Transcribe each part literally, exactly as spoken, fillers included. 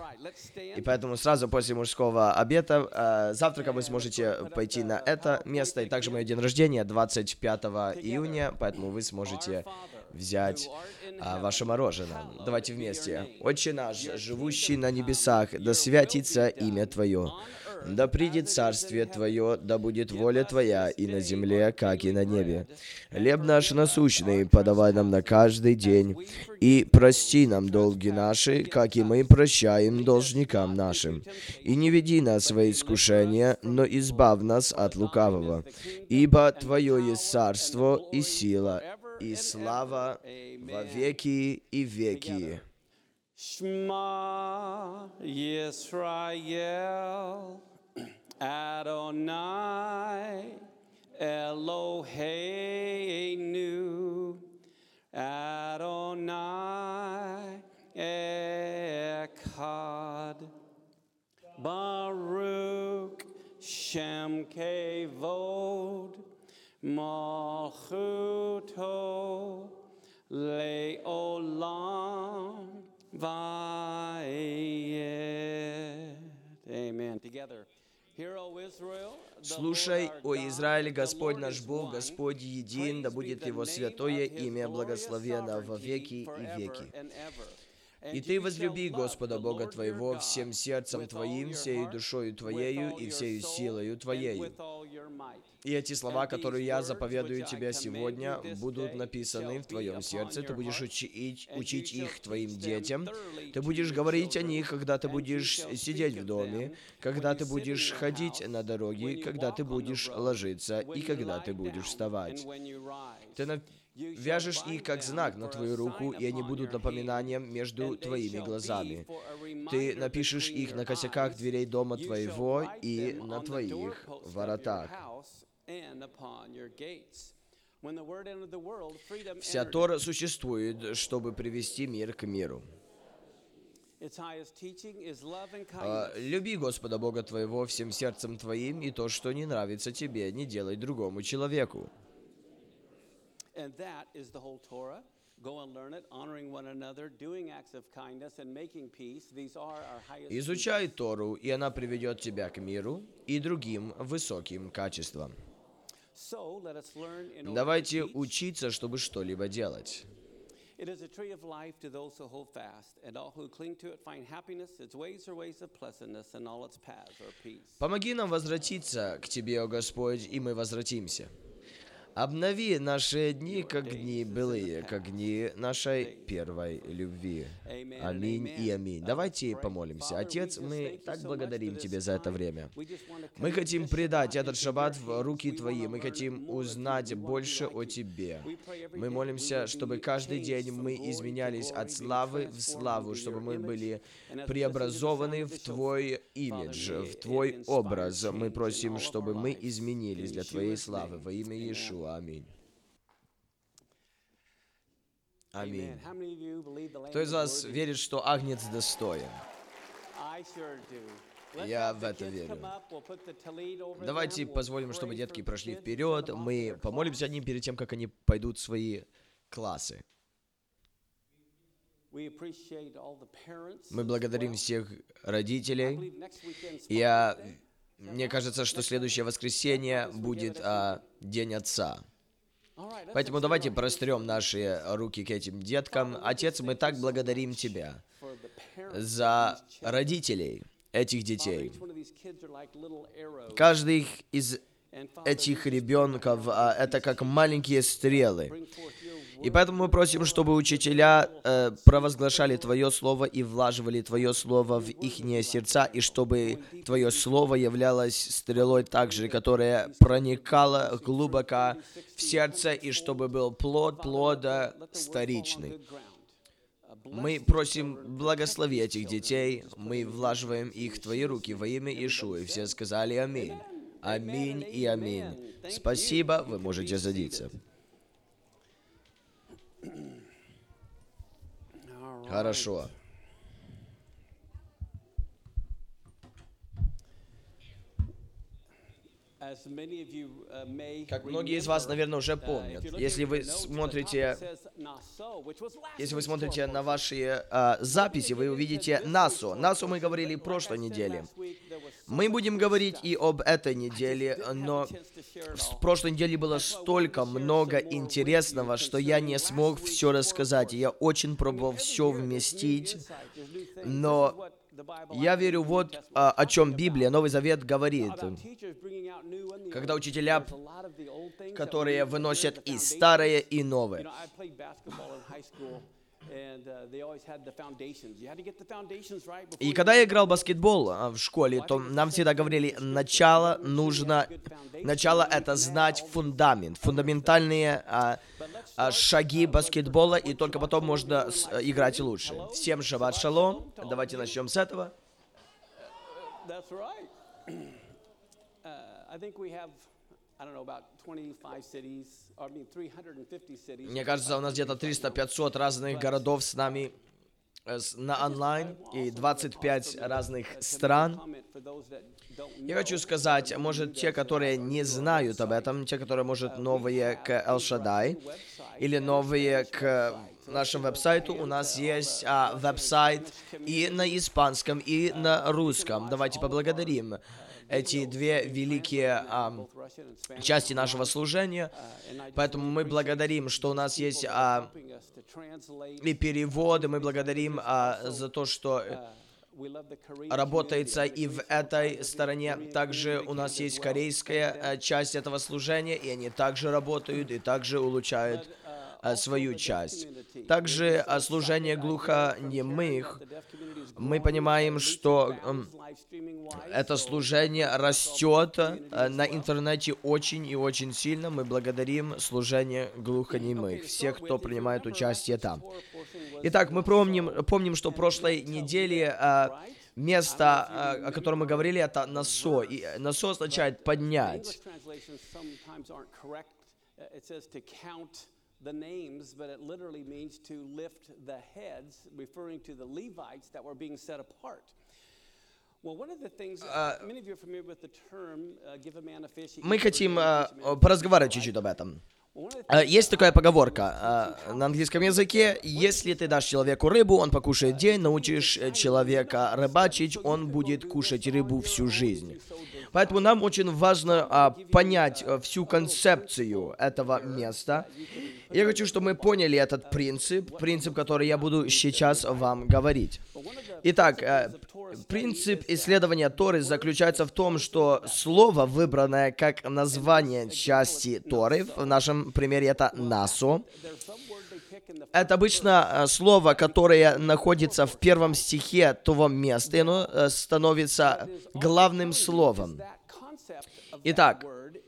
И поэтому сразу после мужского обеда, э, завтрака вы сможете пойти на это место. И также мой день рождения двадцать пятого июня, поэтому вы сможете взять а, ваше мороженое. Давайте вместе. Отче наш, живущий на небесах, да святится имя Твое. Да придет царствие Твое, да будет воля Твоя и на земле, как и на небе. Хлеб наш насущный подавай нам на каждый день, и прости нам долги наши, как и мы прощаем должникам нашим. И не веди нас во искушение, но избавь нас от лукавого. Ибо Твое есть царство и сила, и слава во веки и веки. Shema Yisrael, Adonai Eloheinu, Adonai Echad, Baruch Shem Kevod, Malchuto Le'olam Vayed. Amen. Together. Hear, O Israel, the Слушай, Lord our о God, Израиле, the Господь Lord наш is Бог, one. Господь един, да Praise be будет the Его name святое of His имя, glorious благословенно во sovereignty веки и forever веки. and ever. И And ты you возлюби shall love Господа the Бога Lord your твоего God всем сердцем with all твоим, your всею heart, душою with твоею all и your всею soul, силою and твоею. with all your might. И эти слова, And которые these я words заповедую which I тебе command сегодня, you this будут day написаны shall в be твоем upon сердце, ты your будешь heart, учить, and you учить shall их твоим teach them детям, thoroughly ты to будешь your говорить о children, них, когда ты and you будешь shall сидеть speak в of доме, them когда when ты you sit in будешь your ходить house, на дороге, when you когда ты walk on the будешь road, ложиться и when you когда lie ты будешь down, вставать. and when you Ты rise. You shall вяжешь их bind как them знак на for a твою руку, sign и они upon будут your hand, напоминанием между and they твоими shall be глазами. for a Ты reminder напишешь between их your на косяках eyes. дверей дома You shall твоего write и them на on the твоих doorposts of your воротах. house and upon your gates. When the word entered the world, freedom Вся entered Тора it. существует, чтобы привести мир к миру. Its highest teaching is love and А, kindness. Люби Господа Бога твоего всем сердцем твоим, и то, что не нравится тебе, не делай другому человеку. And that is the whole Torah. Go and learn it, honoring one another, doing acts of kindness, and making peace. These are our highest Изучай teachings. Тору, и она приведет тебя к миру и другим высоким качествам. So let us learn in order to Давайте teach. учиться, чтобы что-либо делать. It is a tree of life to those who hold fast, and all who cling to it find happiness. Its ways are ways of pleasantness, and all its paths are peace. Помоги нам возвратиться к Тебе, о Господь, и мы возвратимся. Обнови наши дни, как дни былые, как дни нашей первой любви. Аминь и аминь. Давайте помолимся. Отец, мы так благодарим Тебя за это время. Мы хотим предать этот шаббат в руки Твои. Мы хотим узнать больше о Тебе. Мы молимся, чтобы каждый день мы изменялись от славы в славу, чтобы мы были преобразованы в Твой имидж, в Твой образ. Мы просим, чтобы мы изменились для Твоей славы во имя Иешуа. Аминь. Аминь. Кто из вас верит, что Агнец достоин? Я в это верю. Давайте позволим, чтобы детки прошли вперед. Мы помолимся о них перед тем, как они пойдут в свои классы. Мы благодарим всех родителей. Я, мне кажется, что следующее воскресенье будет а, День Отца. Поэтому давайте прострем наши руки к этим деткам. Отец, мы так благодарим Тебя за родителей этих детей. Каждый из этих ребенков а, это как маленькие стрелы. И поэтому мы просим, чтобы учителя э, провозглашали Твое Слово и влаживали Твое Слово в их сердца, и чтобы Твое Слово являлось стрелой также, которая проникала глубоко в сердце, и чтобы был плод плода старичный. Мы просим, благослови этих детей, мы влаживаем их в Твои руки во имя Иешуа. И все сказали аминь. Аминь и аминь. Спасибо, вы можете садиться. Хорошо. Как многие из вас, наверное, уже помнят, если вы смотрите, если вы смотрите на ваши а, записи, вы увидите насо. насо мы говорили в прошлой неделе. Мы будем говорить и об этой неделе, но в прошлой неделе было столько много интересного, что я не смог все рассказать. Я очень пробовал все вместить, но я верю, вот а, о чем Библия, Новый Завет говорит. Когда учителя, которые выносят и старое, и новое. И когда я играл в баскетбол в школе, то нам всегда говорили, начало нужно, начало это знать фундамент, фундаментальные а, а, шаги баскетбола, и только потом можно с, а, играть лучше. Всем шаббат шалом, давайте начнем с этого. Мне кажется, у нас где-то триста-пятьсот разных городов с нами на онлайн и двадцать пять разных стран. Я хочу сказать, может, те, которые не знают об этом, те, которые, может, новые к Эл-Шадай или новые к нашему веб-сайту, у нас есть а, веб-сайт и на испанском, и на русском. Давайте поблагодарим эти две великие а, части нашего служения. Поэтому мы благодарим, что у нас есть а, и переводы, мы благодарим а, за то, что работается и в этой стороне. Также у нас есть корейская а, часть этого служения, и они также работают, и также улучшают а, свою часть. Также а, служение глухонемых. Мы понимаем, что э, это служение растет э, на интернете очень и очень сильно. Мы благодарим служение глухонемых, всех, кто принимает участие там. Итак, мы помним, помним что в прошлой неделе э, место, э, о котором мы говорили, это насо. И насо означает поднять. The names, but it literally means to lift the heads, referring to the Levites that were being set apart. Well, one of the things, uh, many of you are familiar with the term, uh, give a man a fish. Мы хотим uh, поразговаривать чуть-чуть об этом. Uh, есть такая поговорка uh, на английском языке: если ты дашь человеку рыбу, он покушает день, научишь человека рыбачить, он будет кушать рыбу всю жизнь. Поэтому нам очень важно а, понять а, всю концепцию этого места. Я хочу, чтобы мы поняли этот принцип, принцип, который я буду сейчас вам говорить. Итак, а, принцип исследования Торы заключается в том, что слово, выбранное как название части Торы, в нашем примере это «насо», это обычно слово, которое находится в первом стихе того места, и оно становится главным словом. Итак,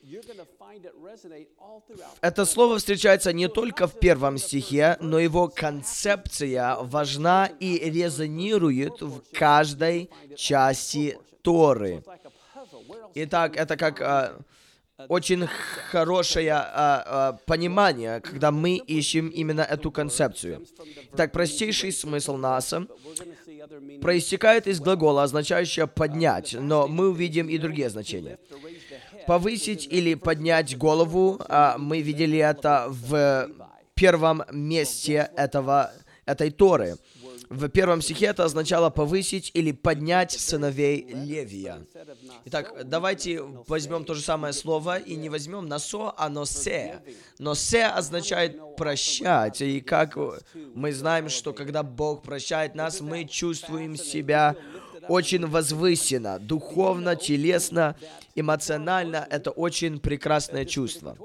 это слово встречается не только в первом стихе, но его концепция важна и резонирует в каждой части Торы. Итак, это как... Очень хорошее а, а, понимание, когда мы ищем именно эту концепцию. Итак, простейший смысл «наса» проистекает из глагола, означающего «поднять», но мы увидим и другие значения. Повысить или поднять голову, а, мы видели это в первом месте этого, этой Торы. В первом стихе это означало повысить или поднять сыновей Левия. Итак, давайте возьмем то же самое слово и не возьмем насо, а носе. Носе означает прощать. И как мы знаем, что когда Бог прощает нас, мы чувствуем себя очень возвысенно, духовно, телесно, эмоционально. Это очень прекрасное чувство.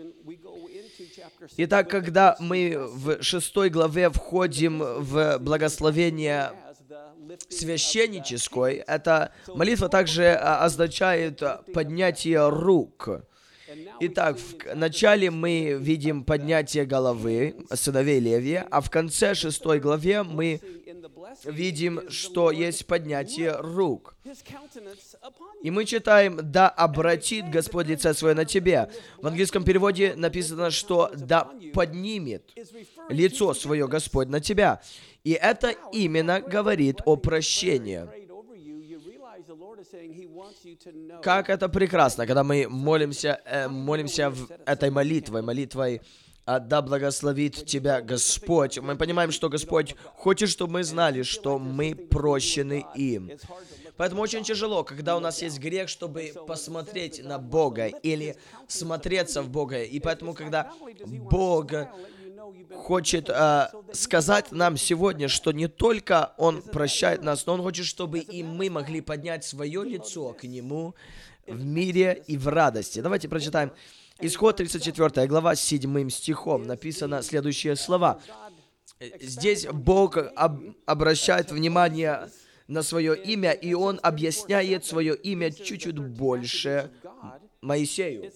Итак, когда мы в шестой главе входим в благословение священническое, эта молитва также означает поднятие рук. Итак, в начале мы видим поднятие головы сыновей Левия, а в конце шестой главе мы видим, что есть поднятие рук. И мы читаем: «Да обратит Господь лице свое на тебе». В английском переводе написано, что «да поднимет лицо свое Господь на тебя». И это именно говорит о прощении. Как это прекрасно, когда мы молимся, э, молимся в этой молитвой, молитвой «Да благословит тебя Господь». Мы понимаем, что Господь хочет, чтобы мы знали, что мы прощены им. Поэтому очень тяжело, когда у нас есть грех, чтобы посмотреть на Бога или смотреться в Бога. И поэтому, когда Бог хочет э, сказать нам сегодня, что не только Он прощает нас, но Он хочет, чтобы и мы могли поднять свое лицо к Нему в мире и в радости. Давайте прочитаем Исход тридцать четвёртая глава, с седьмым стихом. Написано следующие слова. Здесь Бог об, обращает внимание на свое имя, и Он объясняет свое имя чуть-чуть больше Моисею.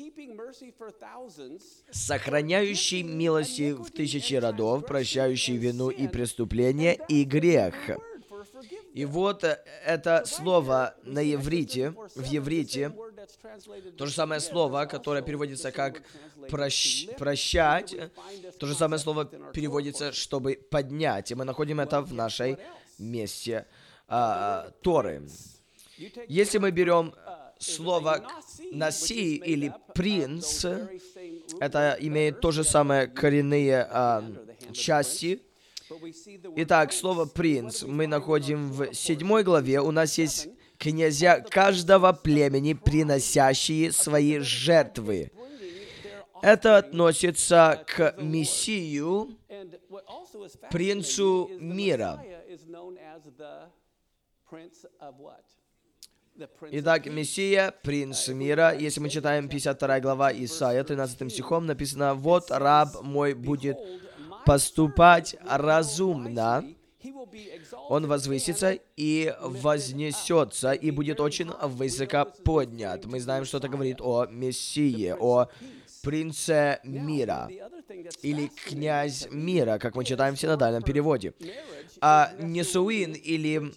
«Сохраняющий милости в тысячи родов, прощающий вину и преступление и грех». И вот это слово на иврите, в еврите, то же самое слово, которое переводится как прощ, «прощать», то же самое слово переводится, чтобы «поднять». И мы находим это в нашей месте а, Торы. Если мы берем слово «наси» или «принц», это имеет то же самое коренные а, части. Итак, слово «принц» мы находим в седьмой главе. У нас есть князья каждого племени, приносящие свои жертвы. Это относится к Мессию, принцу мира. Итак, Мессия, принц мира. Если мы читаем пятьдесят вторая глава Исаия, тринадцатым стихом, написано: «Вот раб мой будет поступать разумно, он возвысится и вознесется, и будет очень высоко поднят». Мы знаем, что это говорит о Мессии, о принце мира, или князь мира, как мы читаем в синодальном переводе. А несуин, или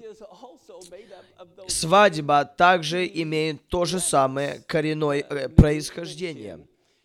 свадьба, также имеет то же самое коренное э, происхождение.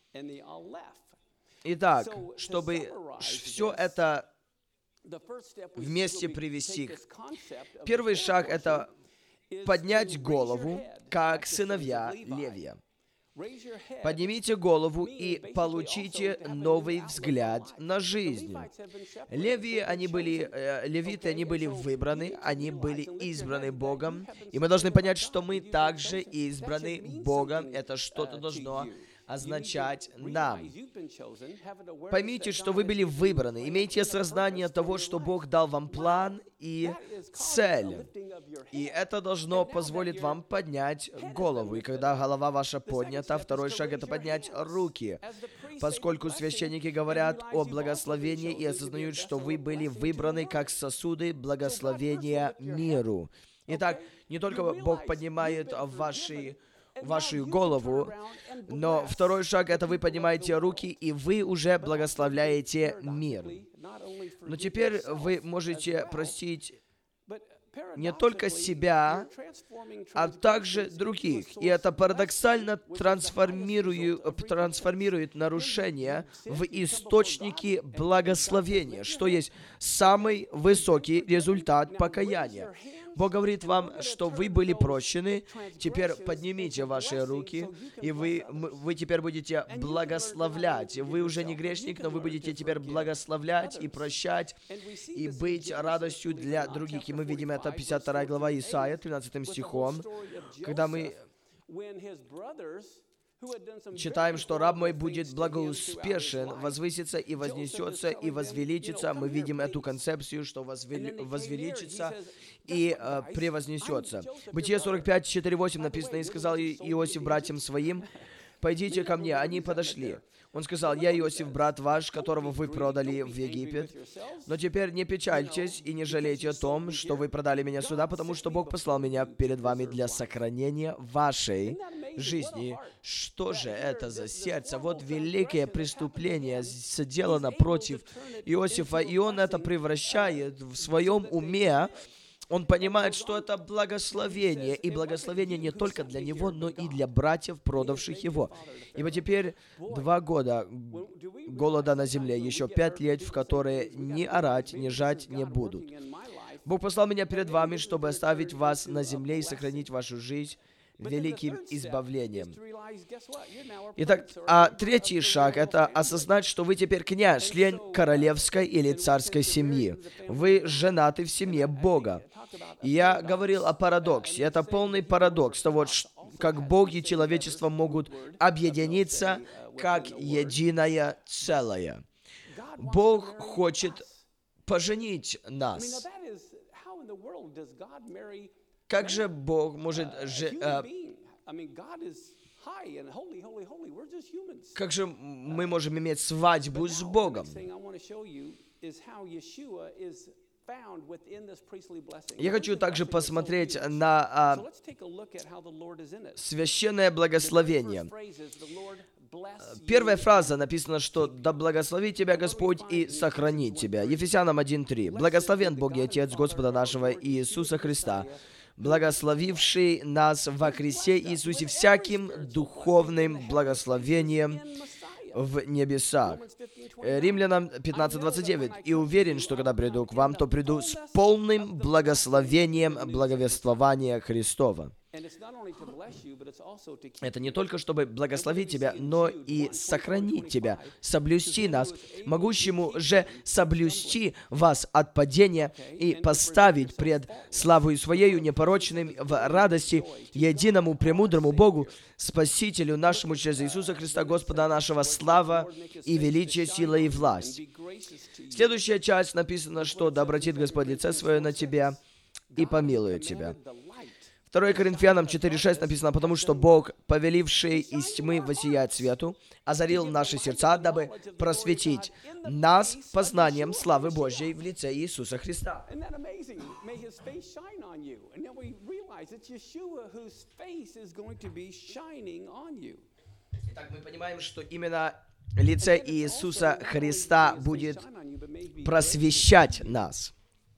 Итак, чтобы все это вместе привести, первый шаг — это поднять голову, как сыновья Левия. Поднимите голову и получите новый взгляд на жизнь. Левии, они были, э, левиты, они были выбраны, они были избраны Богом, и мы должны понять, что мы также избраны Богом. Это что-то должно означать нам. Поймите, что вы были выбраны. Имейте осознание того, что Бог дал вам план и цель. И это должно позволить вам поднять голову. И когда голова ваша поднята, второй шаг — это поднять руки. Поскольку священники говорят о благословении и осознают, что вы были выбраны как сосуды благословения миру. Итак, не только Бог поднимает ваши вашу голову, но второй шаг — это вы поднимаете руки, и вы уже благословляете мир. Но теперь вы можете простить не только себя, а также других. И это парадоксально трансформирует, трансформирует нарушения в источники благословения, что есть самый высокий результат покаяния. Бог говорит вам, что вы были прощены, теперь поднимите ваши руки, и вы, вы теперь будете благословлять. Вы уже не грешник, но вы будете теперь благословлять и прощать, и быть радостью для других. И мы видим это пятьдесят вторая глава Исаия, тринадцатым стихом, когда мы читаем, что раб мой будет благоуспешен, возвысится и вознесется и возвеличится. Мы видим эту концепцию, что возвели... возвеличится и э, превознесется. Бытие сорок пять, четыре, восемь написано: «И сказал Иосиф братьям своим: пойдите ко мне». Они подошли. Он сказал: «Я Иосиф, брат ваш, которого вы продали в Египет. Но теперь не печальтесь и не жалейте о том, что вы продали меня сюда, потому что Бог послал меня перед вами для сохранения вашей жизни». Что же это за сердце? Вот великое преступление соделано против Иосифа, и он это превращает в своем уме. Он понимает, что это благословение, и благословение не только для него, но и для братьев, продавших его. Ибо теперь два года голода на земле, еще пять лет, в которые ни орать, ни жать не будут. Бог послал меня перед вами, чтобы оставить вас на земле и сохранить вашу жизнь великим избавлением. Итак, а третий шаг — это осознать, что вы теперь князь, член королевской или царской семьи. Вы женаты в семье Бога. И я говорил о парадоксе. Это полный парадокс того, как Бог и человечество могут объединиться как единое целое. Бог хочет поженить нас. Как же Бог может... Же, э, как же мы можем иметь свадьбу с Богом? Я хочу также посмотреть на а, священное благословение. Первая фраза написана, что «Да благословит тебя Господь и сохранит тебя». Ефесянам один три. «Благословен Бог и Отец Господа нашего Иисуса Христа, благословивший нас во Христе Иисусе всяким духовным благословением в небесах». Римлянам пятнадцать двадцать девять. «И уверен, что когда приду к вам, то приду с полным благословением благовествования Христова». Это не только чтобы благословить тебя, но и сохранить тебя, соблюсти нас, могущему же соблюсти вас от падения и поставить пред славою Своею непорочным в радости единому премудрому Богу, Спасителю нашему через Иисуса Христа, Господа нашего, слава и величие, сила и власть. Следующая часть написана, что «Да обратит Господь лице Свое на тебя и помилует тебя». второе Коринфянам четыре шесть написано: «Потому что Бог, повеливший из тьмы воссиять свету, озарил наши сердца, дабы просветить нас познанием славы Божьей в лице Иисуса Христа». Итак, мы понимаем, что именно лице Иисуса Христа будет просвещать нас.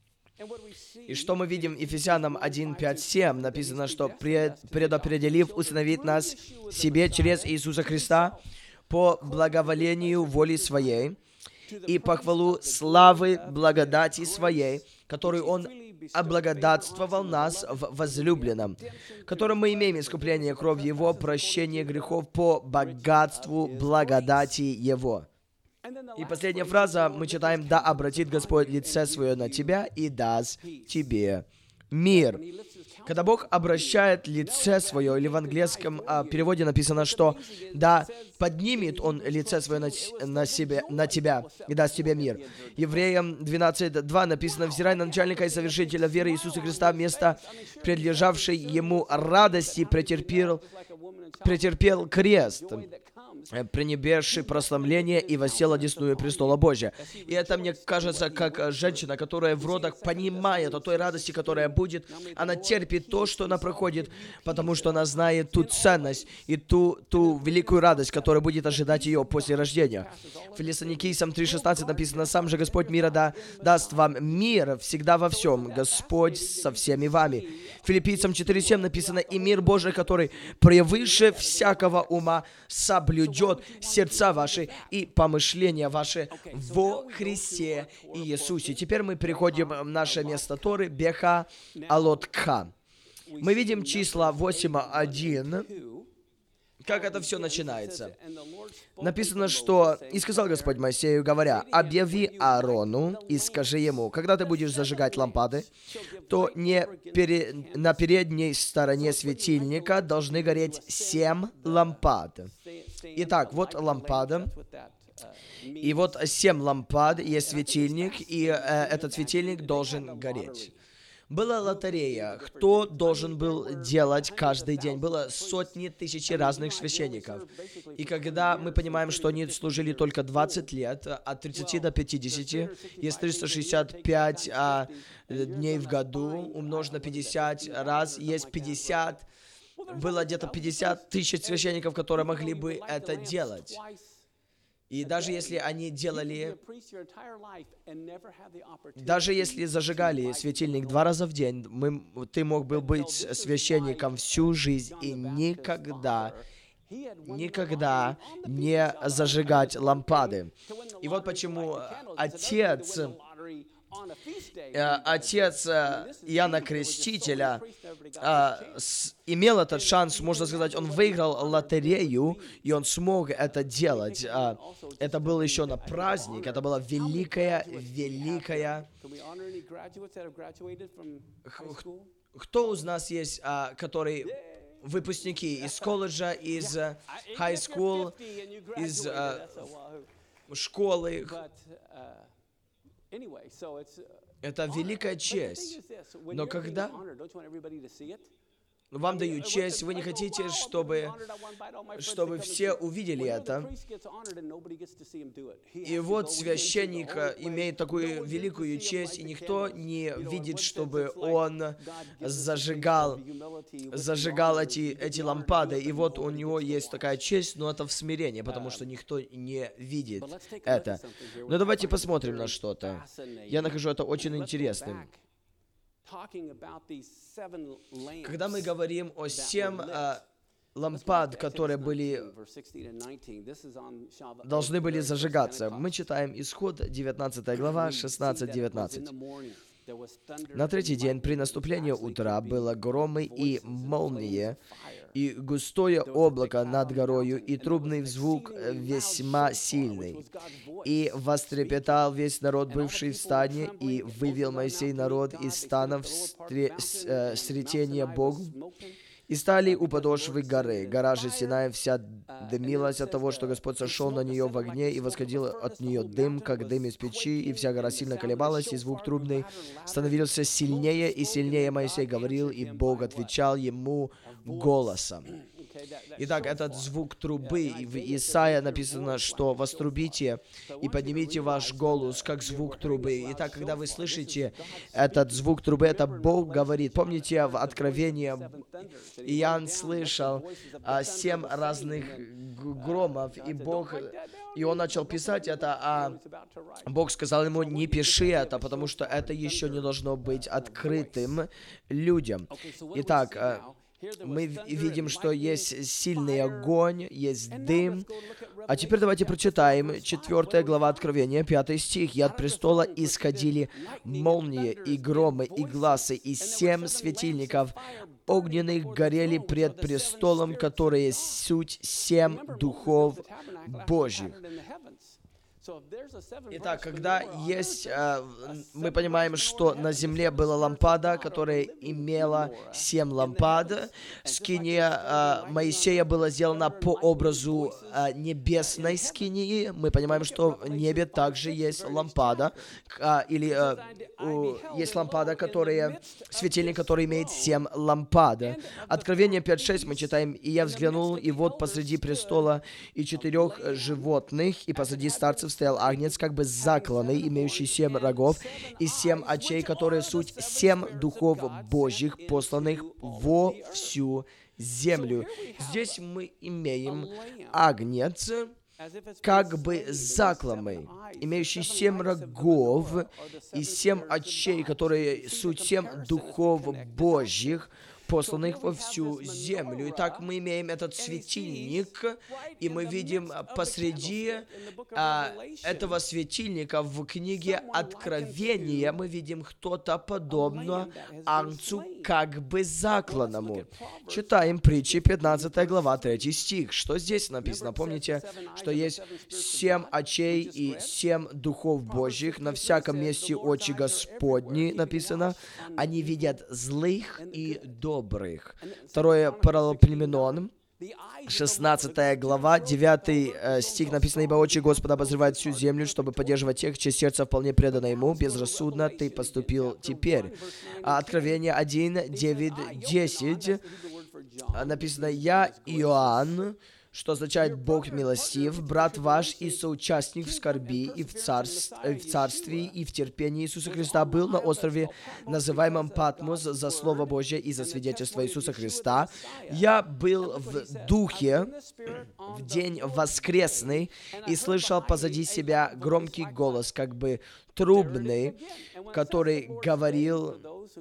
И что мы видим в Ефесянам один пять семь? Написано, что «предопределив усыновить нас себе через Иисуса Христа по благоволению воли Своей и по хвалу славы благодати Своей, которую Он облагодатствовал нас в возлюбленном, которым мы имеем искупление кровью Его, прощение грехов по богатству благодати Его». И последняя фраза, мы читаем: «Да обратит Господь лице Свое на тебя и даст тебе мир». Когда Бог обращает лице Свое, или в английском а, переводе написано, что «Да поднимет Он лице Свое на, на, себе, на тебя и даст тебе мир». Евреям двенадцать два написано: «Взирай на начальника и совершителя веры Иисуса Христа, вместо предлежавшей Ему радости претерпел, претерпел крест, пренебрегший прославление и воссел одесную престола Божия». И это, мне кажется, как женщина, которая в родах понимает о той радости, которая будет, она терпит то, что она проходит, потому что она знает ту ценность и ту, ту великую радость, которая будет ожидать ее после рождения. Фессалоникийцам три шестнадцать написано: «Сам же Господь мира да, даст вам мир всегда во всем, Господь со всеми вами». Филиппийцам четыре семь написано: «И мир Божий, который превыше всякого ума, соблюдет сердца ваши и помышления ваши во Христе Иисусе». Теперь мы переходим в наше место Торы, Беха Алотха. Мы видим числа восемь один. Как это все начинается? Написано, что «И сказал Господь Моисею, говоря: объяви Аарону и скажи ему, когда ты будешь зажигать лампады, то не пере... на передней стороне светильника должны гореть семь лампад». Итак, вот лампада. И вот семь лампад, есть светильник, и э, этот светильник должен гореть. Была лотерея, кто должен был делать каждый день. Было сотни тысяч разных священников. И когда мы понимаем, что они служили только двадцать лет, от тридцати до пятидесяти, есть триста шестьдесят пять а, дней в году, умножить на пятьдесят раз, есть пятьдесят, было где-то пятьдесят тысяч священников, которые могли бы это делать. И даже если они делали, даже если зажигали светильник два раза в день, мы, ты мог бы быть священником всю жизнь и никогда, никогда не зажигать лампады. И вот почему Отец отец Иоанна Крестителя имел этот шанс, можно сказать, он выиграл лотерею, и он смог это делать. Это было еще на праздник, это была великая, великая... Кто из нас есть, которые выпускники из колледжа, из high school, из школы? Это великая честь. Но когда вам дают честь, вы не хотите, чтобы, чтобы все увидели это. И вот священник имеет такую великую честь, и никто не видит, чтобы он зажигал, зажигал эти, эти лампады. И вот у него есть такая честь, но это в смирении, потому что никто не видит это. Но давайте посмотрим на что-то. Я нахожу это очень интересным. Когда мы говорим о семь э, лампад, которые были, должны были зажигаться, мы читаем Исход, девятнадцатая глава, шестнадцать девятнадцать. На третий день при наступлении утра было громы и молнии, и густое облако над горою, и трубный звук весьма сильный. И вострепетал весь народ, бывший в стане, и вывел Моисей народ из стана в сретение Богу. И стали у подошвы горы. Гора же Синай вся дымилась от того, что Господь сошел на нее в огне, и восходил от нее дым, как дым из печи, и вся гора сильно колебалась, и звук трубный становился сильнее и сильнее. Моисей говорил, и Бог отвечал ему голосом. Итак, этот звук трубы, в Исаия написано, что «вострубите и поднимите ваш голос, как звук трубы». Итак, когда вы слышите этот звук трубы, это Бог говорит. Помните, в Откровении Иоанн слышал а, семь разных громов, и Бог, и он начал писать это, а Бог сказал ему, не пиши это, потому что это еще не должно быть открытым людям. Итак, мы видим, что есть сильный огонь, есть дым. А теперь давайте прочитаем четвёртая глава Откровения, пятый стих. «И от престола исходили молнии, и громы, и гласы, и семь светильников огненных горели пред престолом, которые суть семь духов Божьих». Итак, когда есть, э, мы понимаем, что на земле была лампада, которая имела семь лампад. Скиния э, Моисея была сделана по образу э, небесной скинии. Мы понимаем, что в небе также есть лампада, э, или э, э, есть лампада, которая, светильник, который имеет семь лампад. Откровение пять шесть мы читаем, «И я взглянул, и вот посреди престола и четырех животных, и посреди старцев стоял агнец, как бы закланный, имеющий семь рогов и семь очей, которые суть семь духов Божьих, посланных во всю землю». Здесь мы имеем агнец, как бы закланный, имеющий семь рогов и семь очей, которые суть семь духов Божьих, посланных во всю землю. Итак, мы имеем этот светильник, и мы видим посреди а, этого светильника в книге Откровения мы видим кто-то подобно агнцу, как бы закланному. Читаем притчи, пятнадцатая глава, третий стих. Что здесь написано? Помните, что есть семь очей и семь духов Божьих, на всяком месте очи Господни, написано. Они видят злых и добрых. Добрых. Второе Паралипоменон, шестнадцатая глава, девятый э, стих написано, «Ибо очи Господа обозревают всю землю, чтобы поддерживать тех, чье сердце вполне предано Ему. Безрассудно ты поступил теперь». А Откровение один, девять, десять написано, «Я Иоанн», что означает «Бог милостив, брат ваш и соучастник в скорби и в, царств, в царстве и в терпении Иисуса Христа, был на острове, называемом Патмос, за Слово Божье и за свидетельство Иисуса Христа. Я был в духе в день воскресный и слышал позади себя громкий голос, как бы трубный, который говорил: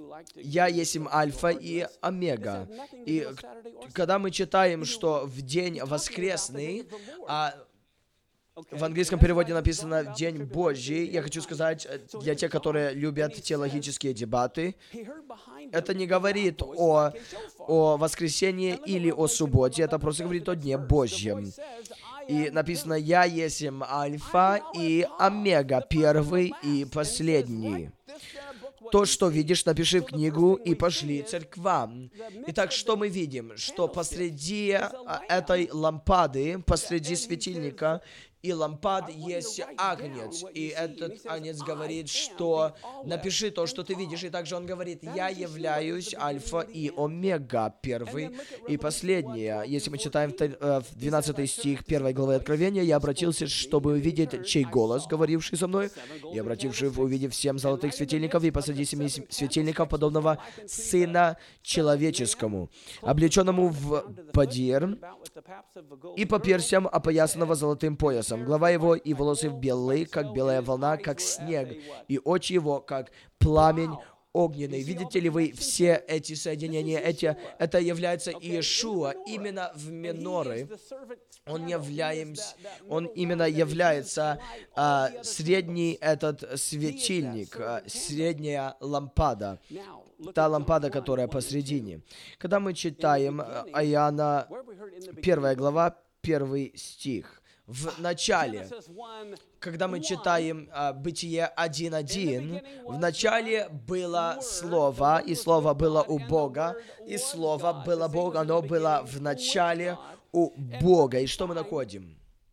«Я есть Альфа и Омега». И когда мы читаем, что в день воскресный, а, В английском переводе написано «День Божий». Я хочу сказать, для тех, которые любят теологические дебаты, это не говорит о, о воскресенье или о субботе, это просто говорит о Дне Божьем. И написано «Я есть Альфа и Омега, первый и последний». То, что видишь, напиши в книгу и пошли церквам. Итак, что мы видим? Что посреди этой лампады, посреди светильника и лампад есть агнец. И этот агнец говорит, что напиши то, что ты видишь. И также он говорит, я являюсь Альфа и Омега, первый и последний. Если мы читаем двенадцатый стих первой главы Откровения, я обратился, чтобы увидеть, чей голос, говоривший со мной, и обратившись, увидев семь золотых светильников, и посреди семи светильников, подобного Сына Человеческому, облеченному в подир, и по перстям опоясанного золотым поясом. Глава его и волосы белые, как белая волна, как снег, и очи его, как пламень огненный. Видите ли вы все эти соединения? Эти, это является Иешуа именно в миноры. Он, являемся, он именно является а, средний этот светильник, а, средняя лампада. Та лампада, которая посредине. Когда мы читаем Иоанна первая глава, первый стих, в начале, когда мы читаем uh, Бытие один один, в начале было Слово, и Слово было у Бога, и Слово было Бог, оно было в начале у Бога. И что мы находим?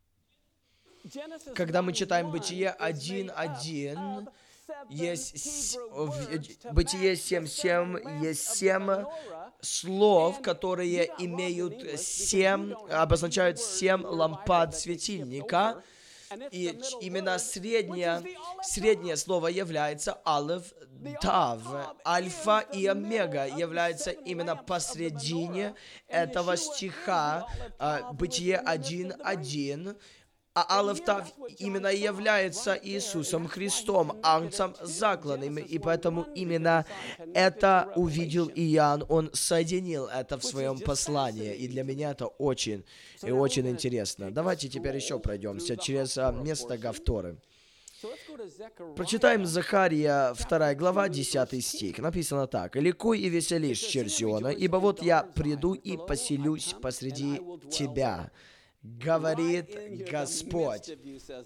Когда мы читаем Бытие один один, есть в Бытие семь семь, есть семь слов, которые имеют семь, обозначают семь лампад светильника, и именно среднее, среднее слово является Алеф, Тав. Альфа и Омега является именно посредине этого стиха, Бытие один один. А Алеф Тав именно является Иисусом Христом, Агнцем закланным, и поэтому именно это увидел Иоанн, он соединил это в своем послании, и для меня это очень и очень интересно. Давайте теперь еще пройдемся через место Гафторы. Прочитаем Захария вторая глава, десятый стих. Написано так. «Ликуй и веселись, Черзиона, ибо вот я приду и поселюсь посреди тебя, говорит Господь».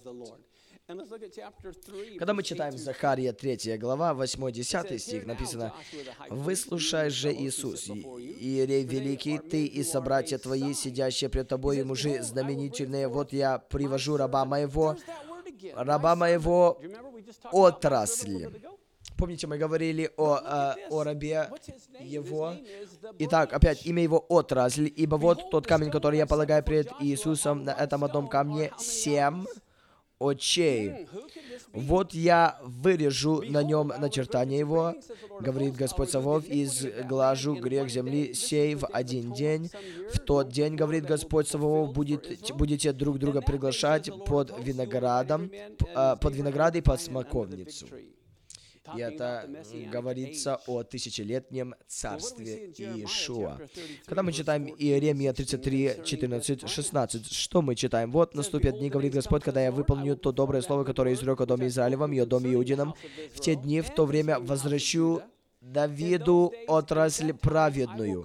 Когда мы читаем Захария третья глава, восьмой-десятый стих, написано: «Выслушай же, Иисус, Иерей великий, ты и собратья твои, сидящие пред тобой, мужи знаменительные, вот я привожу раба моего, раба моего отрасли». Помните, мы говорили о, о, о рабе его. Итак, опять, имя его отрасль, ибо вот тот камень, который я полагаю пред Иисусом, на этом одном камне семь очей. Вот я вырежу на нем начертание его, говорит Господь Савов, и сглажу грех земли сей в один день. В тот день, говорит Господь Савов, будет, будете друг друга приглашать под виноградом, под виноград и под смоковницу. И это говорится о тысячелетнем царстве Иешуа. Когда мы читаем Иеремия тридцать три, четырнадцать, шестнадцать, что мы читаем? «Вот наступят дни, говорит Господь, когда я выполню то доброе слово, которое изрек о доме Израилевом и о доме Иудином. В те дни, в то время возвращу Давиду отрасль праведную».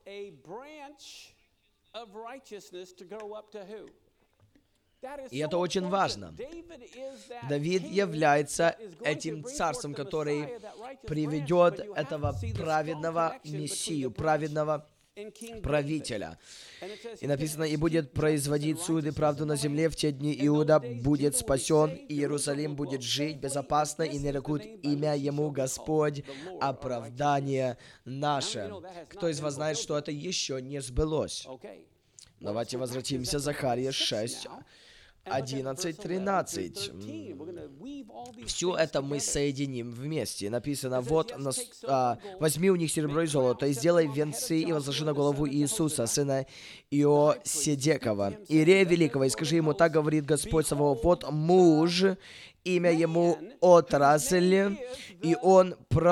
И это очень важно. Давид является этим царством, который приведет этого праведного мессию, праведного правителя. И написано: «И будет производить суд и правду на земле в те дни. Иуда будет спасен, и Иерусалим будет жить безопасно, и нарекут имя ему Господь, оправдание наше». Кто из вас знает, что это еще не сбылось? Давайте возвратимся. Захария шесть, одиннадцать, тринадцать. Все это мы соединим вместе. Написано: «Вот, а, возьми у них серебро и золото, и сделай венцы, и возложи на голову Иисуса, сына Иоседекова, Иерея Великого, и скажи ему: так говорит Господь Саваоф, вот муж, имя ему отрасль, и он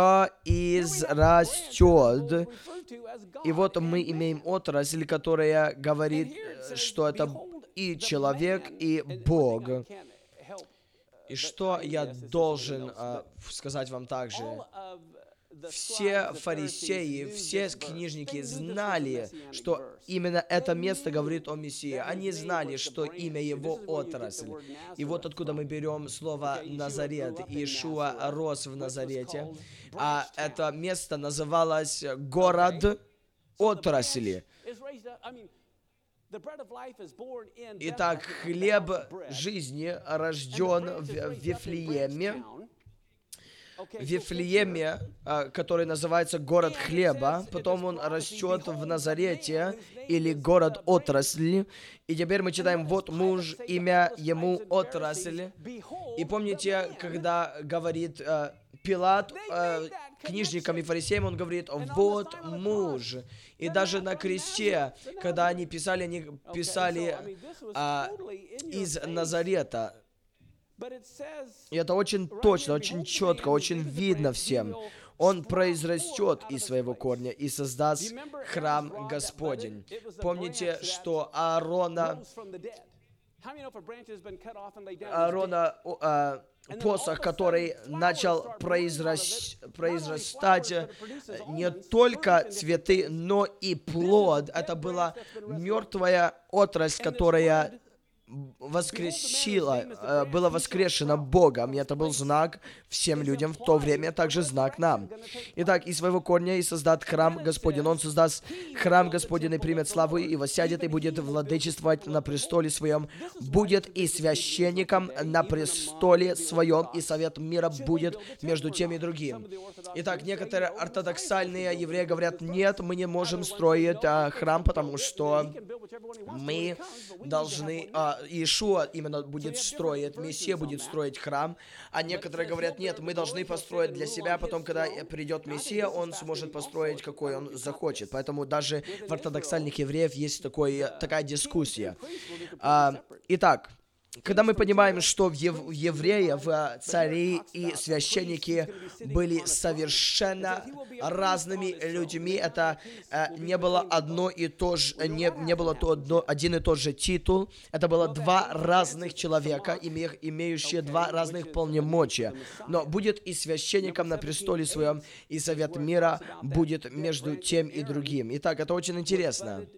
произрастет». И вот мы имеем отрасль, которая говорит, что это и человек, и Бог. И что я должен uh, сказать вам также? Все фарисеи, все книжники знали, что именно это место говорит о Мессии. Они знали, что имя его отрасль. И вот откуда мы берем слово Назарет. Иешуа рос в Назарете. А это место называлось город отрасли. Итак, хлеб жизни рожден в Вифлееме, в Вифлееме, который называется город хлеба, потом он растет в Назарете, или город отрасли. И теперь мы читаем, вот муж, имя ему отрасль. И помните, когда говорит Пилат книжникам и фарисеям, он говорит, вот муж. И даже на кресте, когда они писали, они писали а, из Назарета. И это очень точно, очень четко, очень видно всем. Он произрастет из своего корня и создаст храм Господень. Помните, что Аарона, Аарона а, посох, который начал произрас... произрастать не только цветы, но и плод. Это была мертвая отрасль, которая воскресила, было воскрешено Богом, и это был знак всем людям в то время, также знак нам. Итак, из своего корня и создаст храм Господень. Он создаст храм Господень и примет славу, и воссядет, и будет владычествовать на престоле своем, будет и священником на престоле своем, и совет мира будет между тем и другим. Итак, некоторые ортодоксальные евреи говорят, нет, мы не можем строить а, храм, потому что мы должны... А, Иешуа именно будет строить, Мессия будет строить храм, а некоторые говорят, нет, мы должны построить для себя, потом, когда придет Мессия, он сможет построить, какой он захочет. Поэтому даже в ортодоксальных евреев есть такой, такая дискуссия. А, итак, когда мы понимаем, что в ев- евреев цари и священники были совершенно разными людьми, это э, не было одно и то же, не, не было то одно, один и тот же титул, это было два разных человека, име, имеющие два разных полномочия. Но будет и священником на престоле своем, и совет мира будет между тем и другим. Итак, это очень интересно.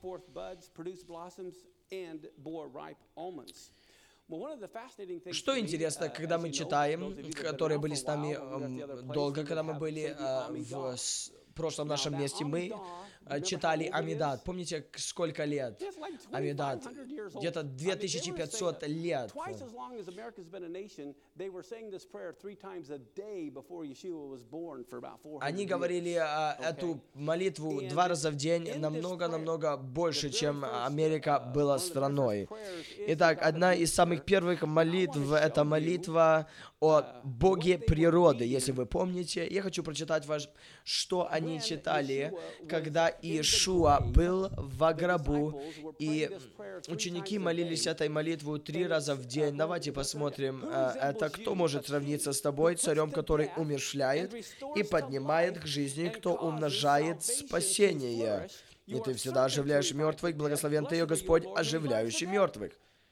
Что интересно, когда мы читаем, которые были с нами э, долго, когда мы были э, в с, прошлом нашем месте, мы э, читали Амидат. Помните, сколько лет Амидат? Где-то две тысячи пятьсот лет. Они говорили э, эту молитву два раза в день, намного-намного больше, чем Америка была страной. Итак, одна из самых первых молитв — это молитва о Боге природы, если вы помните. Я хочу прочитать вам, что они читали, когда Иешуа был в гробу, и ученики молились этой молитву три раза в день. Давайте посмотрим, это кто может сравниться с тобой, царем, который умерщвляет и поднимает к жизни, кто умножает спасение. И ты всегда оживляешь мертвых, благословен ты, Господь, оживляющий мертвых.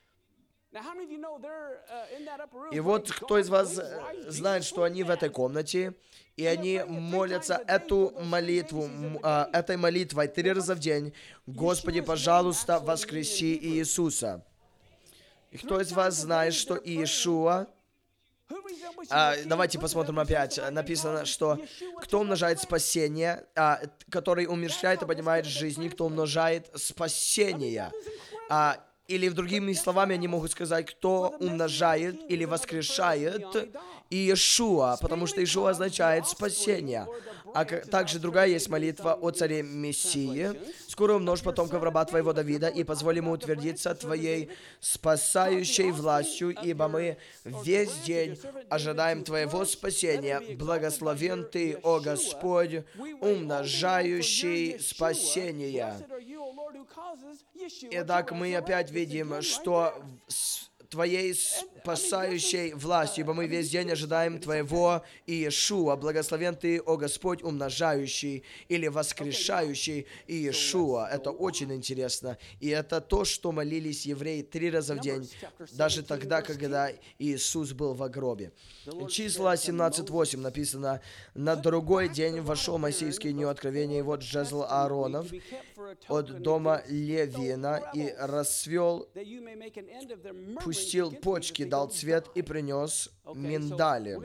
И вот кто из вас знает, что они в этой комнате, и они молятся эту молитву, этой молитвой три раза в день: «Господи, пожалуйста, воскреси Иисуса». И кто из вас знает, что Иешуа... А, давайте посмотрим опять. Написано, что кто умножает спасение, а, который умерщвляет и поднимает жизни, кто умножает спасение. А, или, другими словами, они могут сказать, кто умножает или воскрешает Иешуа, потому что Иешуа означает спасение. А также другая есть молитва о царе Мессии. «Скоро умножь потомков раба твоего Давида, и позволь ему утвердиться твоей спасающей властью, ибо мы весь день ожидаем твоего спасения. Благословен ты, о Господь, умножающий спасение». Итак, мы опять видим, что твоей спасающей властью, ибо мы весь день ожидаем Твоего Иешуа. Благословен Ты, о Господь, умножающий или воскрешающий Иешуа. Это очень интересно. И это то, что молились евреи три раза в день, даже тогда, когда Иисус был в гробе. Числа семнадцать восемь написано: «На другой день вошел Моисейский дню откровения, и вот жезл Ааронов от дома Левина, и расцвел, пустил почки, дал цвет и принес миндали».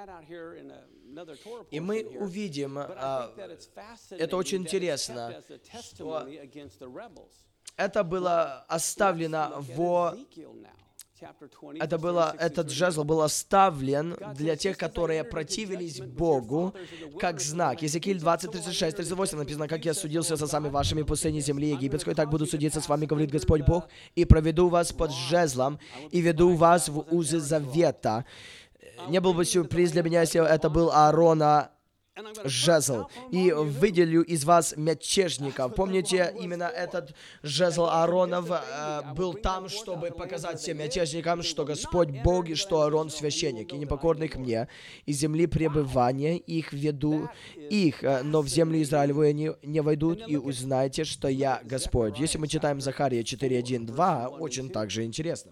И мы увидим, а, это очень интересно, что это было оставлено во... Это было, этот жезл был оставлен для тех, которые противились Богу, как знак. Иезекииль двадцать, тридцать шесть, тридцать восемь написано: «Как я судился со сами вашими в пустыне земли египетской, так буду судиться с вами, говорит Господь Бог, и проведу вас под жезлом, и веду вас в узы завета». Не был бы сюрприз для меня, если это был Аарона жезл. «И выделю из вас мятежников». Помните, именно этот жезл Ааронов э, был там, чтобы показать всем мятежникам, что Господь Бог и что Аарон священник, и непокорных мне, из земли пребывания их веду их, но в землю Израилеву они не войдут, и узнаете, что я Господь. Если мы читаем Захария четыре, один, два, очень также интересно.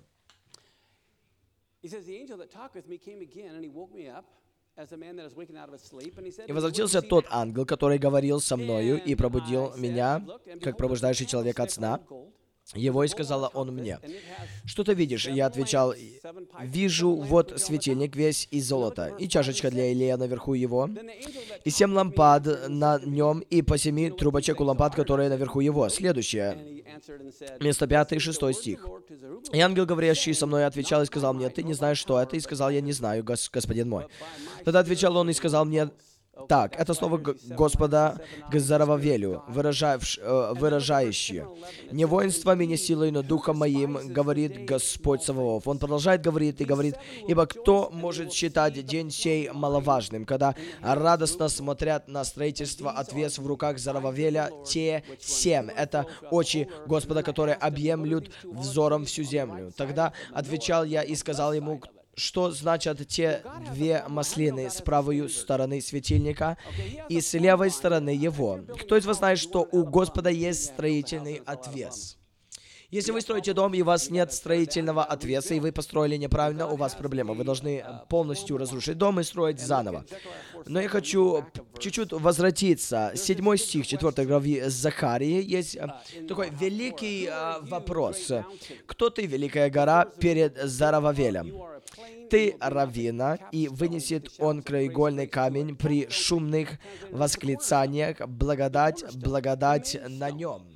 «И возвратился тот ангел, который говорил со мною, и пробудил меня, как пробуждающий человек от сна. Его и сказала он мне: что ты видишь? Я отвечал: вижу вот светильник весь из золота, и чашечка для Илия наверху его, и семь лампад на нем, и по семи трубочек у лампад, которые наверху его». Следующее, место пятый, шестой стих. «И ангел, говорящий со мной, отвечал и сказал мне: ты не знаешь, что это? И сказал я: не знаю, гос господин мой. Тогда отвечал он и сказал мне: так, это слово Господа к Зарававелю, выражавш, э, выражающее: не воинствами, не силой, но духом моим, говорит Господь Саваоф». Он продолжает говорить и говорит: «Ибо кто может считать день сей маловажным, когда радостно смотрят на строительство отвес в руках Зарававеля те семь?» Это очи Господа, которые объемлют взором всю землю. Тогда отвечал я и сказал ему: что значат те две маслины с правой стороны светильника и с левой стороны его? Кто из вас знает, что у Господа есть строительный отвес? Если вы строите дом, и у вас нет строительного отвеса, и вы построили неправильно, у вас проблема. Вы должны полностью разрушить дом и строить заново. Но я хочу чуть-чуть возвратиться. Седьмой стих четвёртой главы Захарии есть такой великий а, вопрос. «Кто ты, великая гора, перед Зарававелем? Ты раввина, и вынесет он краеугольный камень при шумных восклицаниях, благодать, благодать на нем».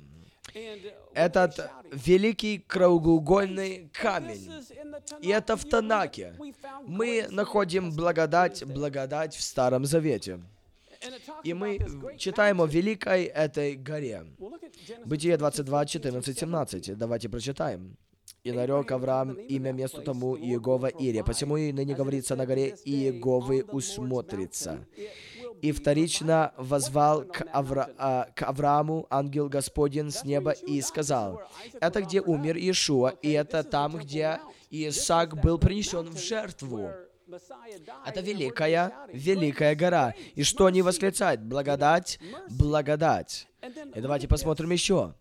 Этот великий краеугольный камень, и это в Танаке. Мы находим благодать, благодать в Старом Завете. И мы читаем о великой этой горе. Бытие двадцать два, четырнадцать, семнадцать. Давайте прочитаем. «И нарек Авраам имя месту тому Иегова Ире, посему и ныне говорится на горе Иеговы усмотрится. И вторично возвал к, Авра... а, к Аврааму ангел Господень с неба и сказал: это где умер Иешуа, и это там, где Исаак был принесен в жертву». Это великая, великая гора. И что они восклицают? Благодать, благодать. И давайте посмотрим еще.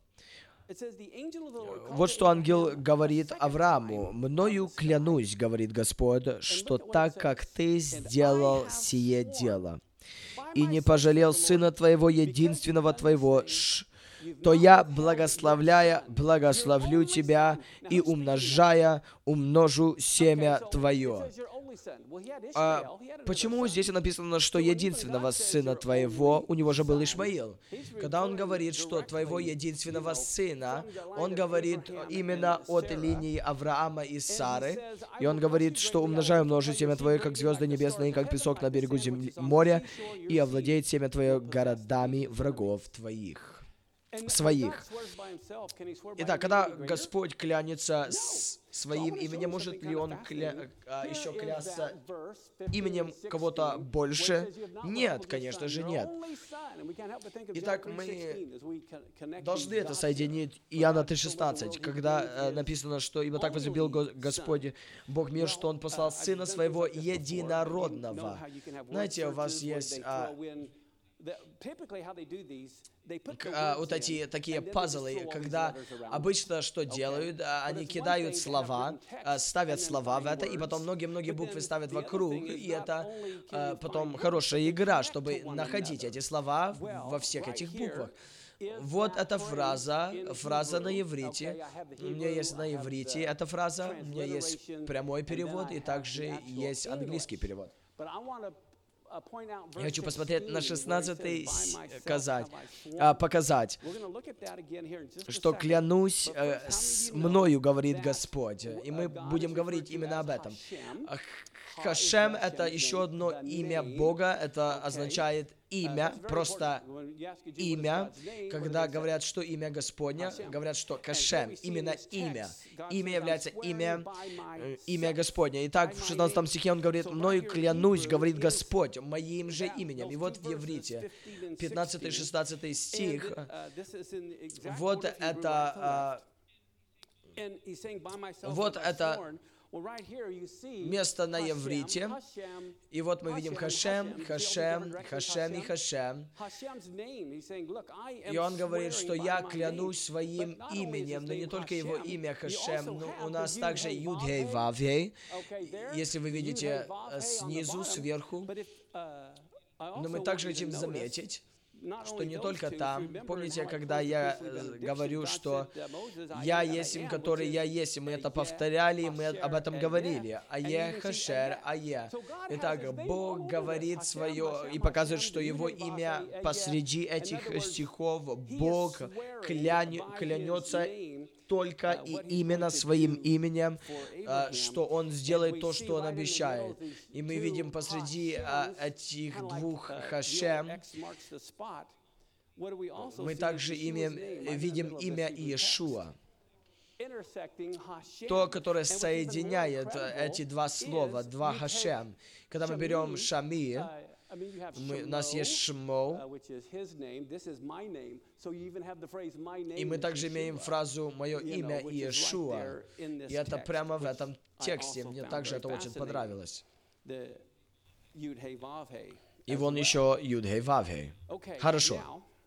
Вот что ангел говорит Аврааму: «Мною клянусь, говорит Господь, что так, как ты сделал сие дело, и не пожалел сына твоего, единственного твоего, ш, то я, благословляя, благословлю тебя, и умножая, умножу семя твое». А почему здесь написано, что единственного сына твоего, у него же был Ишмаил? Когда он говорит, что твоего единственного сына, он говорит именно от линии Авраама и Сары, и он говорит, что умножаю, умножу семя твое, как звезды небесные, как песок на берегу земли, моря, и овладеет семя твое городами врагов твоих. Своих. Итак, когда Господь клянется с своим именем, может ли Он кля... а, еще клясться именем кого-то больше? Нет, конечно же, нет. Итак, мы должны это соединить. Иоанна три шестнадцать, когда э, написано, что «Ибо так возлюбил Господь Бог мир, что Он послал Сына Своего Единородного». Знаете, у вас есть а, а, вот эти такие пазлы, когда обычно что делают? Они кидают слова, ставят слова в это, и потом многие-многие буквы ставят вокруг, и это а, потом хорошая игра, чтобы находить эти слова во всех этих буквах. Вот эта фраза, фраза на иврите. У меня есть на иврите эта фраза, у меня есть прямой перевод, и также есть английский перевод. Я хочу посмотреть на шестнадцатый, сказать, а, показать, что клянусь э, с мною, говорит Господь. И мы будем говорить именно об этом. Хашем — это еще одно имя Бога, это означает имя, просто имя. Когда говорят, что имя Господня, говорят, что Хашем, именно имя. Имя является имя, имя Господня. Итак, в шестнадцатом стихе он говорит: «Мною клянусь, говорит Господь, моим же именем». И вот в иврите, пятнадцатый-шестнадцатый стих, вот это, вот это место на иврите, и вот мы видим Хашем, Хашем, Хашем и Хашем. И он говорит, что я клянусь своим именем, но не только его имя Хашем, но у нас также Юд-Гей Вав-Гей, если вы видите снизу, сверху. Но мы также хотим заметить, что не только там. Помните, когда я говорю, что «Я есть им, который я есть», и мы это повторяли, и мы об этом говорили. Ае Хашер Ае. Итак, Бог говорит свое и показывает, что Его имя посреди этих стихов. Бог кляня, клянется только и именно своим именем, что Он сделает то, что Он обещает. И мы видим посреди этих двух Хашем, мы также имеем, видим имя Иешуа. То, которое соединяет эти два слова, два Хашем. Когда мы берем Шами, мы, у нас есть Шмо, и мы также имеем фразу «Мое имя Иешуа», и это прямо в этом тексте. Мне также это очень понравилось. И вон еще Юд-Гей Вав-Гей. Хорошо.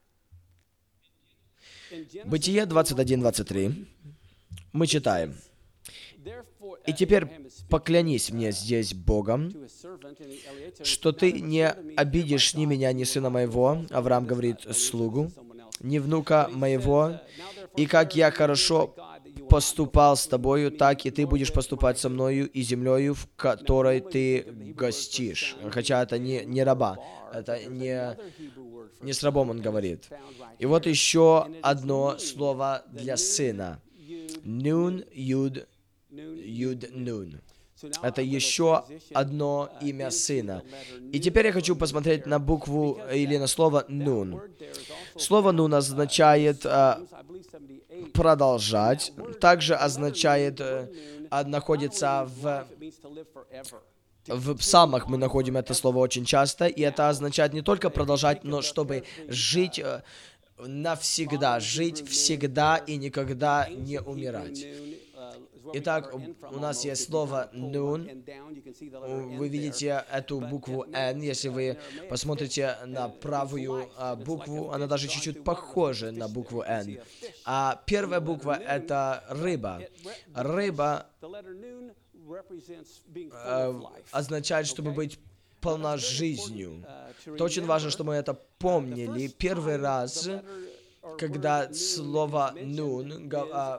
Бытие двадцать один двадцать три. Мы читаем: «И теперь поклянись мне здесь Богом, что ты не обидишь ни меня, ни сына моего», Авраам говорит слугу, «ни внука моего, и как я хорошо поступал с тобою, так и ты будешь поступать со мною и землею, в которой ты гостишь». Хотя это не, не раба, это не, не с рабом он говорит. И вот еще одно слово для сына. Нун, юд, юд, нун. Это еще одно имя сына. И теперь я хочу посмотреть на букву или на слово «нун». Слово «нун» означает а, «продолжать», также означает а, находится в... В псалмах мы находим это слово очень часто, и это означает не только продолжать, но чтобы жить а, навсегда, жить всегда и никогда не умирать. Итак, у нас есть слово «нун». Вы видите эту букву «н». Если вы посмотрите на правую а, букву, она даже чуть-чуть похожа на букву «н». А первая буква — это рыба. Рыба а, означает, чтобы быть полна жизнью. Это очень важно, чтобы мы это помнили. Первый раз, когда слово «нун» а,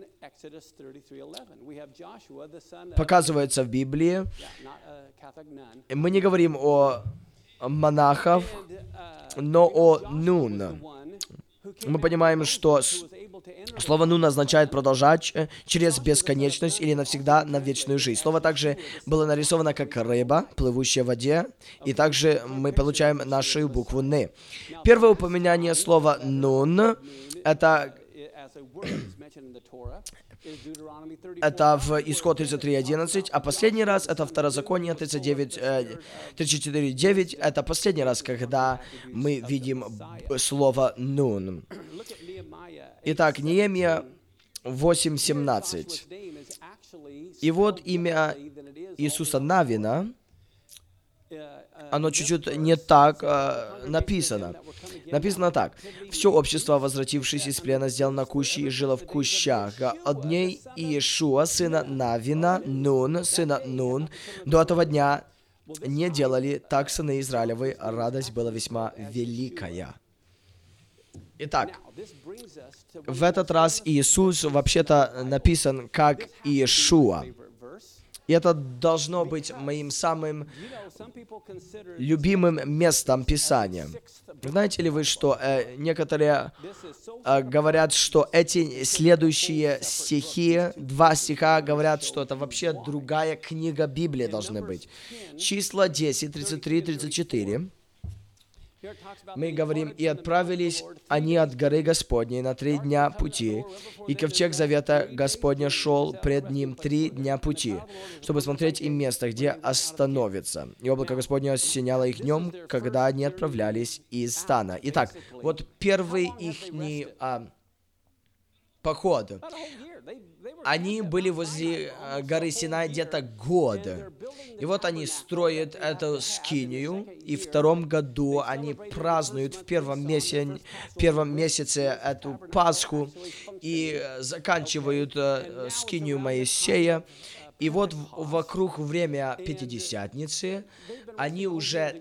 показывается в Библии, мы не говорим о монахах, но о «нун». Мы понимаем, что слово «нун» означает продолжать через бесконечность или навсегда на вечную жизнь. Слово также было нарисовано как рыба, плывущая в воде, и также мы получаем нашу букву «н». Первое упоминание слова «нун» — это Это в Исход тридцать три одиннадцать, а последний раз это Второзаконие тридцать девять, тридцать четыре девять. Это последний раз, когда мы видим слово «нун». Итак, Неемия восемь семнадцать. И вот имя Иисуса Навина, оно чуть-чуть не так э, написано. Написано так. «Все общество, возвратившись из плена, сделано Кущи и жило в Кущах. От дней Иешуа, сына Навина, Нун, сына Нун, до этого дня не делали так сыны Израилевы, радость была весьма великая». Итак, в этот раз Иисус вообще-то написан как Иешуа. И это должно быть моим самым любимым местом Писания. Знаете ли вы, что э, некоторые э, говорят, что эти следующие стихи, два стиха, говорят, что это вообще другая книга Библии должны быть. Числа десять, тридцать три, тридцать четыре. Мы говорим, «И отправились они от горы Господней на три дня пути, и ковчег завета Господня шел пред ним три дня пути, чтобы смотреть им место, где остановится. И облако Господне осеняло их днем, когда они отправлялись из стана». Итак, вот первый ихний а, поход. Они были возле а, горы Синай где-то год. И вот они строят эту скинию, и в втором году они празднуют в первом месяце, первом месяце эту Пасху, и заканчивают э, скинию Моисея. И вот в, вокруг время Пятидесятницы они уже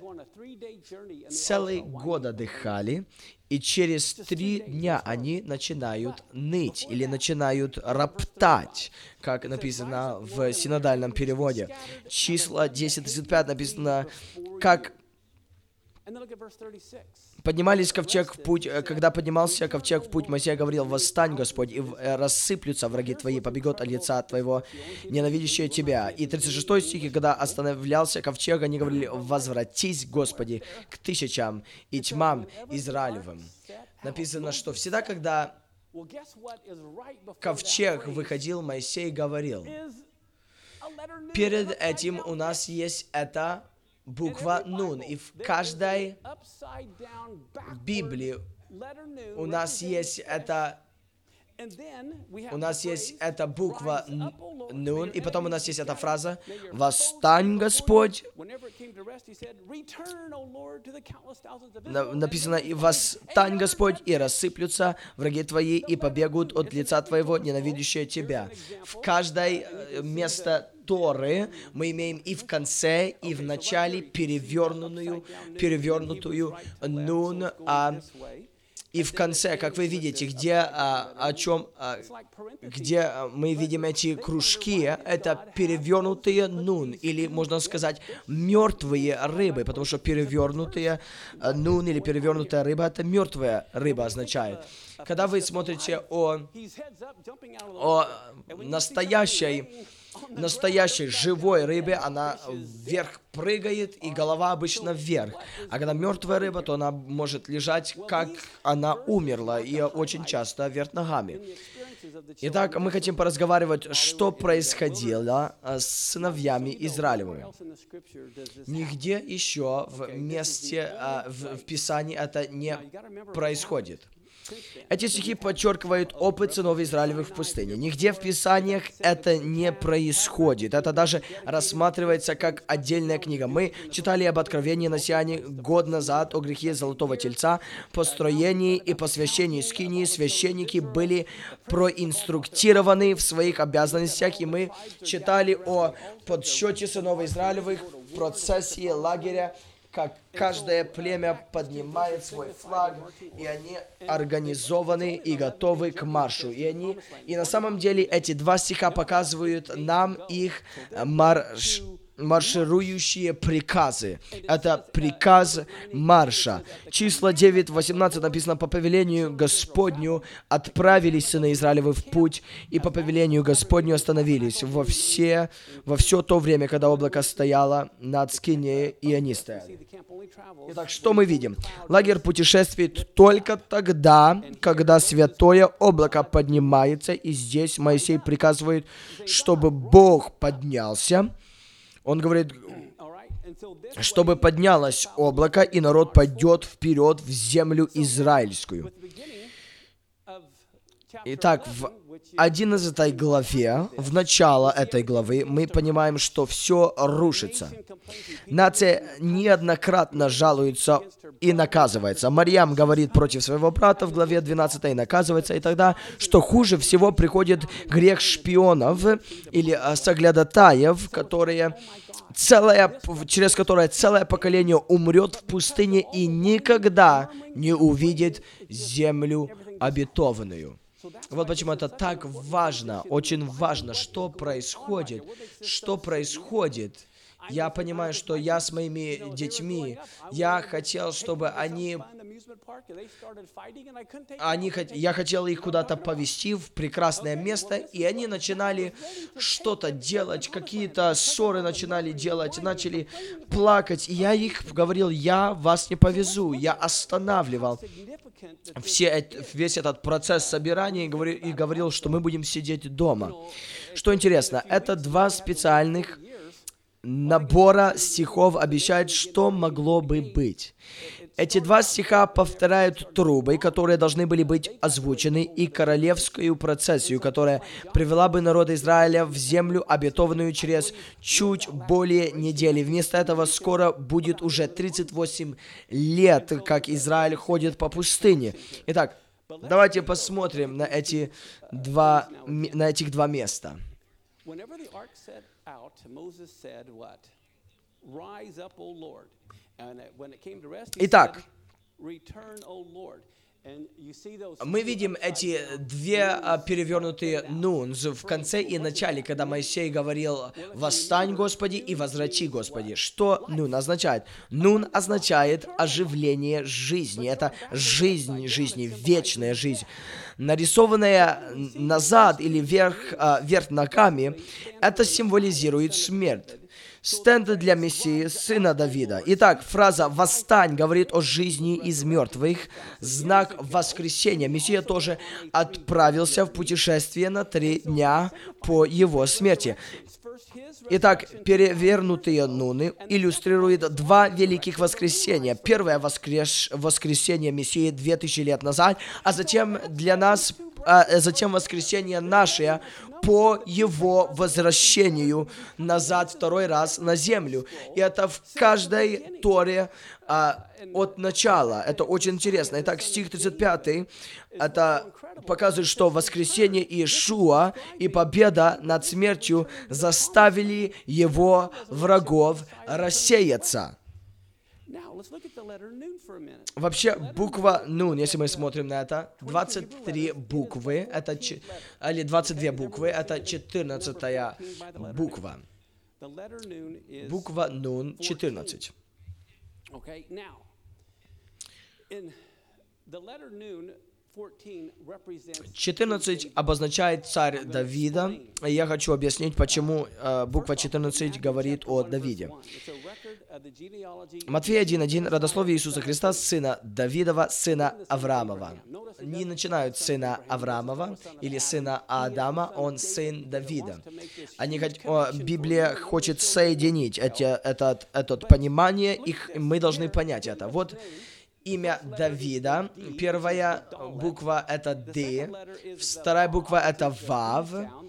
целый год отдыхали, и через три дня они начинают ныть или начинают роптать, как написано в синодальном переводе. Числа десять тридцать пять написано, как поднимались ковчег в путь, когда поднимался ковчег в путь, Моисей говорил: «Восстань, Господь, и рассыплются враги твои, побегут от лица твоего, ненавидящие тебя». И тридцать шестой стих, когда остановлялся ковчег, они говорили: «Возвратись, Господи, к тысячам и тьмам Израилевым». Написано, что всегда, когда ковчег выходил, Моисей говорил: перед этим у нас есть эта буква «Нун», и в каждой Библии у нас есть эта У нас есть эта буква «Нун», и потом у нас есть эта фраза «Восстань, Господь». Написано «И восстань, Господь, и рассыплются враги твои, и побегут от лица твоего, ненавидящие тебя». В каждой место Торы мы имеем и в конце, и в начале перевернутую, перевернутую «Нун», а и в конце, как вы видите, где, а, о чем, а, где мы видим эти кружки, это перевернутые «нун», или, можно сказать, мертвые рыбы, потому что перевернутые «нун» или перевернутая рыба, это мертвая рыба означает. Когда вы смотрите о, о настоящей, настоящей живой рыбе, она вверх прыгает, и голова обычно вверх. А когда мертвая рыба, то она может лежать, как она умерла, и очень часто вверх ногами. Итак, мы хотим поразговаривать, что происходило с сыновьями Израилевыми. Нигде еще в месте, в Писании это не происходит. Эти стихи подчеркивают опыт сынов Израилевых в пустыне. Нигде в Писаниях это не происходит. Это даже рассматривается как отдельная книга. Мы читали об откровении на Сиане год назад, о грехе Золотого Тельца, построении и посвящении скинии. Священники были проинструктированы в своих обязанностях, и мы читали о подсчете сынов Израилевых, процессии лагеря, как каждое племя поднимает свой флаг, и они организованы и готовы к маршу. И они, и на самом деле эти два стиха показывают нам их марш, марширующие приказы. Это приказ марша. Числа девять восемнадцать написано: «По повелению Господню отправились сыны Израилевы в путь, и по повелению Господню остановились во все, во все то время, когда облако стояло над Скинеей, и они стояли». Итак, что мы видим? Лагерь путешествует только тогда, когда святое облако поднимается, и здесь Моисей приказывает, чтобы Бог поднялся. Он говорит, чтобы поднялось облако, и народ пойдет вперед в землю израильскую. Итак, в одиннадцатой главе, в начало этой главы, мы понимаем, что все рушится. Нация неоднократно жалуется и наказывается. Марьям говорит против своего брата в главе двенадцатой, наказывается, и тогда, что хуже всего, приходит грех шпионов или соглядатаев, которые целое, через которое целое поколение умрет в пустыне и никогда не увидит землю обетованную. Вот почему это так важно, очень важно, что происходит, что происходит. Я понимаю, что я с моими детьми, я хотел, чтобы они, они я хотел их куда-то повезти в прекрасное место, и они начинали что-то делать, какие-то ссоры начинали делать, начали плакать, и я их говорил: я вас не повезу, я останавливал все, весь этот процесс собирания и говорил, и говорил, что мы будем сидеть дома. Что интересно, это два специальных набора стихов обещают, что могло бы быть. Эти два стиха повторяют трубы, которые должны были быть озвучены, и королевскую процессию, которая привела бы народ Израиля в землю обетованную через чуть более недели. Вместо этого скоро будет уже тридцать восемь лет, как Израиль ходит по пустыне. Итак, давайте посмотрим на эти два, на этих два места. Итак, мы видим эти две перевернутые нун в конце и начале, когда Моисей говорил: «Восстань, Господи, и возврати, Господи». Что нун означает? Нун означает оживление жизни. Это жизнь жизни, вечная жизнь. Нарисованная назад или вверх, вверх ногами, это символизирует смерть. Стенд для Мессии, сына Давида. Итак, фраза «восстань» говорит о жизни из мертвых, знак воскресения. Мессия тоже отправился в путешествие на три дня по его смерти. Итак, перевернутые нуны иллюстрируют два великих воскресения. Первое воскрес... воскресение Мессии две тысячи лет назад, а затем для нас, а затем воскресение наше по его возвращению назад второй раз на землю. И это в каждой Торе а, от начала. Это очень интересно. Итак, стих тридцать пятый, это показывает, что воскресение Иешуа и победа над смертью заставили его врагов рассеяться. Вообще, буква «нун», если мы смотрим на это, двадцать три буквы, это, или двадцать две буквы, это четырнадцатая буква. Буква «нун» четырнадцать. четырнадцать обозначает царь Давида. И я хочу объяснить, почему э, буква четырнадцать говорит о Давиде. Матфея один один. Родословие Иисуса Христа, сына Давидова, сына Авраамова. Не начинают с сына Авраамова или сына Адама, он сын Давида. Они, о, Библия хочет соединить эти, этот, это понимание, их, мы должны понять это. Вот имя Давида, первая буква это Д, вторая буква это Вав,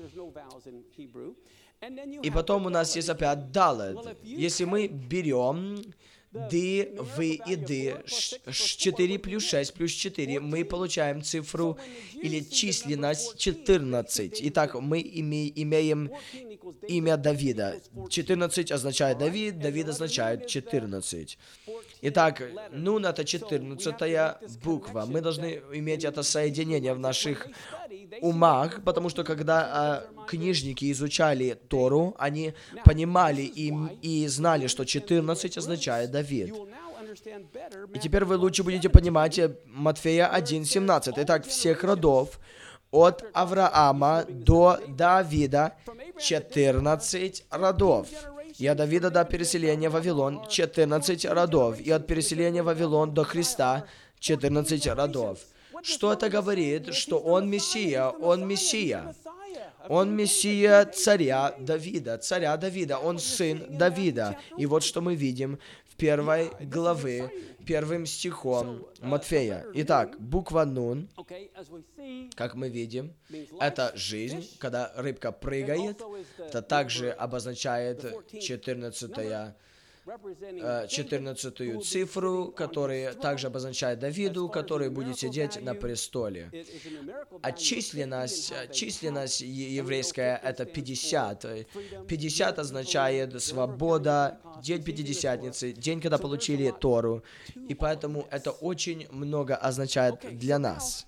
и потом у нас есть опять Далед. Если мы берем Д, В и Д, четыре плюс шесть плюс четыре, мы получаем цифру или численность четырнадцать. Итак, мы име, имеем имя Давида. четырнадцать означает Давид, Давид означает четырнадцать. Итак, Нун — это четырнадцатая буква. Мы должны иметь это соединение в наших умах, потому что когда а, книжники изучали Тору, они понимали и, и знали, что четырнадцать означает Давид. И теперь вы лучше будете понимать Матфея один семнадцать. Итак, всех родов от Авраама до Давида четырнадцать родов. И от Давида до переселения в Вавилон четырнадцать родов. И от переселения в Вавилон до Христа четырнадцать родов. Что это говорит? Что он Мессия, он Мессия. Он Мессия царя Давида, царя Давида, он сын Давида. И вот что мы видим в первой главе, первым стихом Матфея. Итак, буква Нун, как мы видим, это жизнь, когда рыбка прыгает. Это также обозначает четырнадцатая четырнадцатую цифру, которая также обозначает Давиду, который будет сидеть на престоле. А численность, численность еврейская — это пятьдесят. пятьдесят означает свобода, день Пятидесятницы, день, когда получили Тору. И поэтому это очень много означает для нас.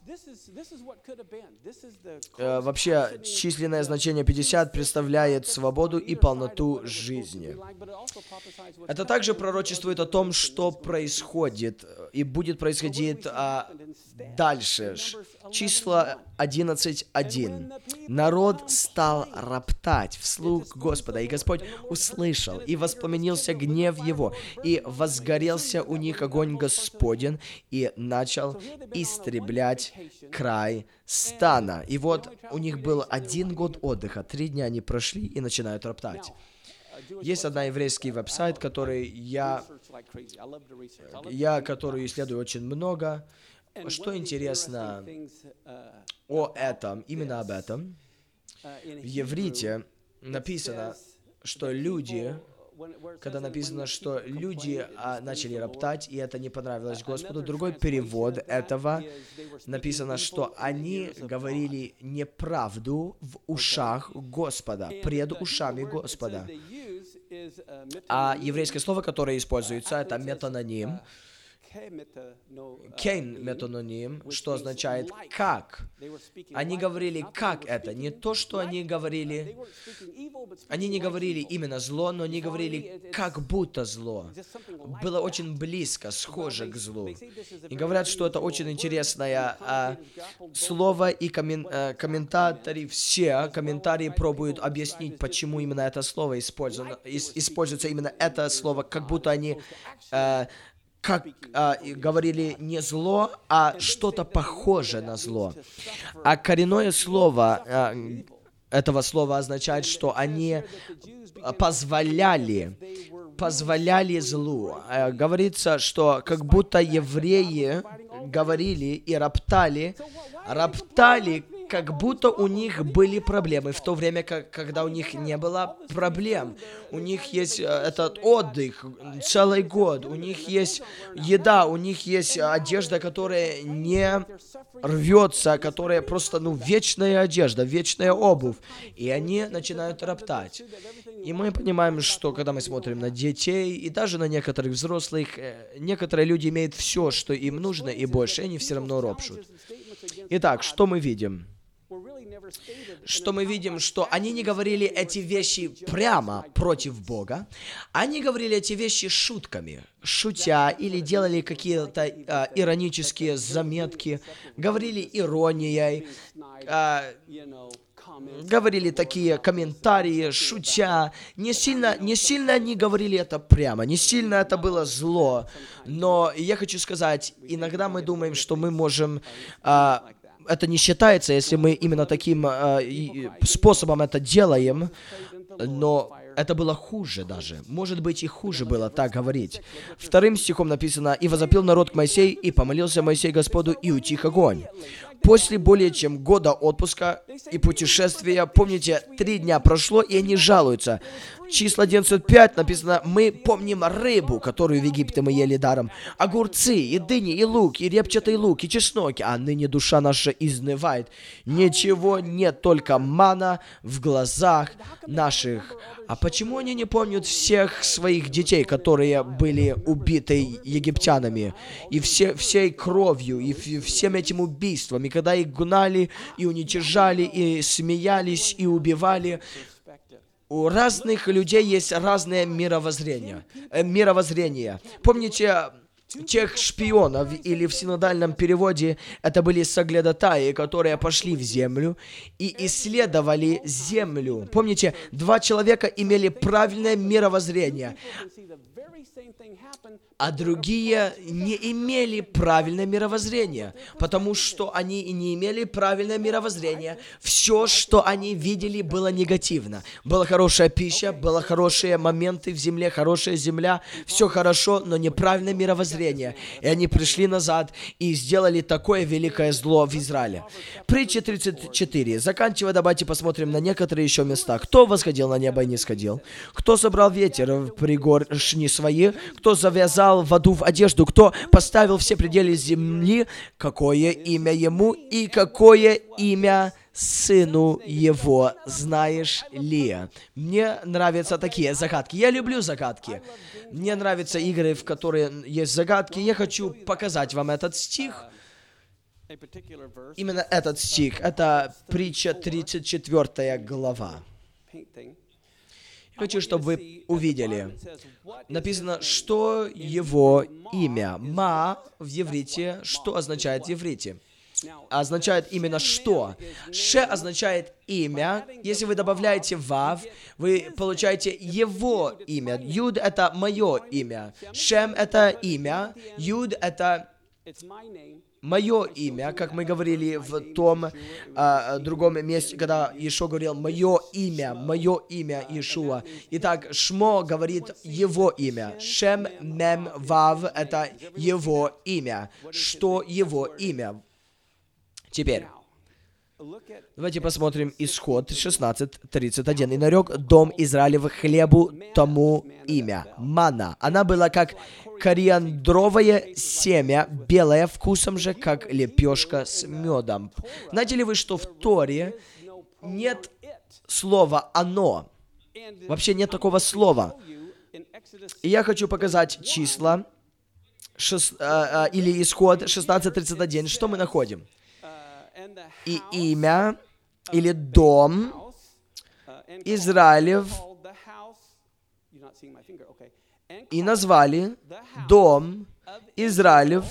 Вообще, численное значение пятьдесят представляет свободу и полноту жизни. Это также пророчествует о том, что происходит и будет происходить а, дальше. Число одиннадцать один. Народ стал роптать вслух Господа, и Господь услышал, и воспламенился гнев его, и возгорелся у них огонь Господен, и начал истреблять край стана. И вот у них был один год отдыха, три дня они прошли и начинают роптать. Есть одна еврейский веб-сайт, который я, я которую исследую очень много. Что интересно о этом, именно об этом, в иврите написано, что люди, когда написано, что люди а, начали роптать, и это не понравилось Господу, другой перевод этого написано, что они говорили неправду в ушах Господа, пред ушами Господа. А еврейское слово, которое используется, это метаноним. Кейн метаноним, что означает «как». Они говорили «как это». Не то, что они говорили... Они не говорили именно зло, но они говорили «как будто зло». Было очень близко, схоже к злу. И говорят, что это очень интересное а, слово, и коммен, а, комментаторы, все комментарии пробуют объяснить, почему именно это слово используется. Используется именно это слово, как будто они... А, как а, говорили не зло, а что-то похожее на зло. А коренное слово а, этого слова означает, что они позволяли, позволяли злу. А, говорится, что как будто евреи говорили и роптали, роптали, как будто у них были проблемы, в то время, как, когда у них не было проблем. У них есть этот отдых целый год, у них есть еда, у них есть одежда, которая не рвется, которая просто, ну, вечная одежда, вечная обувь. И они начинают роптать. И мы понимаем, что когда мы смотрим на детей, и даже на некоторых взрослых, некоторые люди имеют все, что им нужно, и больше, и они все равно ропщут. Итак, что мы видим? Что мы видим, что они не говорили эти вещи прямо против Бога, они говорили эти вещи шутками, шутя или делали какие-то а, иронические заметки, говорили иронией, а, говорили такие комментарии, шутя. Не сильно, не сильно они говорили это прямо, не сильно это было зло, но я хочу сказать, иногда мы думаем, что мы можем... А, это не считается, если мы именно таким э, способом это делаем, но это было хуже даже. Может быть, и хуже было так говорить. Вторым стихом написано: «И возопил народ к Моисею, и помолился Моисей Господу, и утих огонь». После более чем года отпуска и путешествия, помните, три дня прошло, и они жалуются. числа одиннадцать пять написано: «Мы помним рыбу, которую в Египте мы ели даром, огурцы, и дыни, и лук, и репчатый лук, и чеснок, а ныне душа наша изнывает. Ничего нет, только мана в глазах наших». А почему они не помнят всех своих детей, которые были убиты египтянами, и все, всей кровью, и всем этим убийством, и когда их гнали, и уничтожали, и смеялись, и убивали? У разных людей есть разное мировоззрение. Э, мировоззрение. Помните тех шпионов, или в синодальном переводе это были соглядатаи, которые пошли в землю и исследовали землю. Помните, два человека имели правильное мировоззрение, а другие не имели правильное мировоззрение, потому что они и не имели правильное мировоззрение. Все, что они видели, было негативно. Была хорошая пища, были хорошие моменты в земле, хорошая земля, все хорошо, но неправильное мировоззрение. И они пришли назад и сделали такое великое зло в Израиле. Притча тридцать четыре. Заканчивая, давайте посмотрим на некоторые еще места. Кто восходил на небо и не сходил? Кто собрал ветер в пригоршни свои? Кто завязал воду в одежду? Кто поставил все пределы земли? Какое имя ему и какое имя сыну его, знаешь ли? Мне нравятся такие загадки. Я люблю загадки. Мне нравятся игры, в которые есть загадки. Я хочу показать вам этот стих. Именно этот стих. Это притча тридцать четвёртая глава. Хочу, чтобы вы увидели. Написано, что его имя. Ма в еврите, что означает в еврите? Означает именно что. Ше означает имя. Если вы добавляете вав, вы получаете его имя. Юд — это мое имя. Шем — это имя. Юд — это мое имя, как мы говорили в том а, другом месте, когда Иешуа говорил «мое имя», «мое имя Иешуа». Итак, Шмо говорит его имя. Шем, Мем, Вав — это его имя. Что его имя? Теперь, давайте посмотрим Исход шестнадцать тридцать один. «И нарек дом Израилев хлебу тому имя. Мана. Она была как кориандровое семя, белое, вкусом же, как лепешка с медом». Знаете ли вы, что в Торе нет слова «оно»? Вообще нет такого слова. И я хочу показать числа, шест, а, а, или Исход шестнадцать тридцать один. Что мы находим? «И имя, или дом Израилев, и назвали дом Израилев»,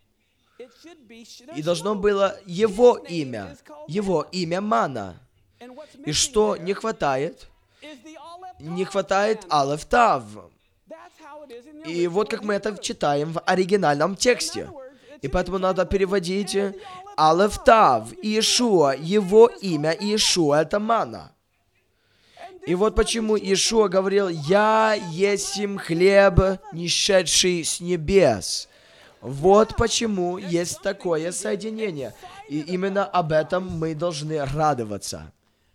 и должно было его имя, его имя Мана. И что не хватает? Не хватает Алеф Тав. И вот как мы это читаем в оригинальном тексте. И поэтому надо переводить Алеф Тав, Иешуа, его имя Иешуа — это Мана. И вот почему Иешуа говорил: «Я есмь хлеб, не шедший с небес». Вот почему есть такое соединение. И именно об этом мы должны радоваться.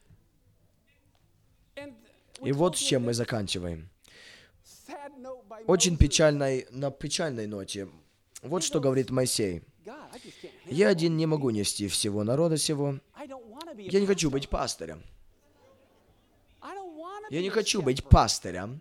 И вот с чем мы заканчиваем. Очень печальной, на печальной ноте. Вот что говорит Моисей. «Я один не могу нести всего народа сего. Я не хочу быть пастырем. Я не хочу быть пастырем.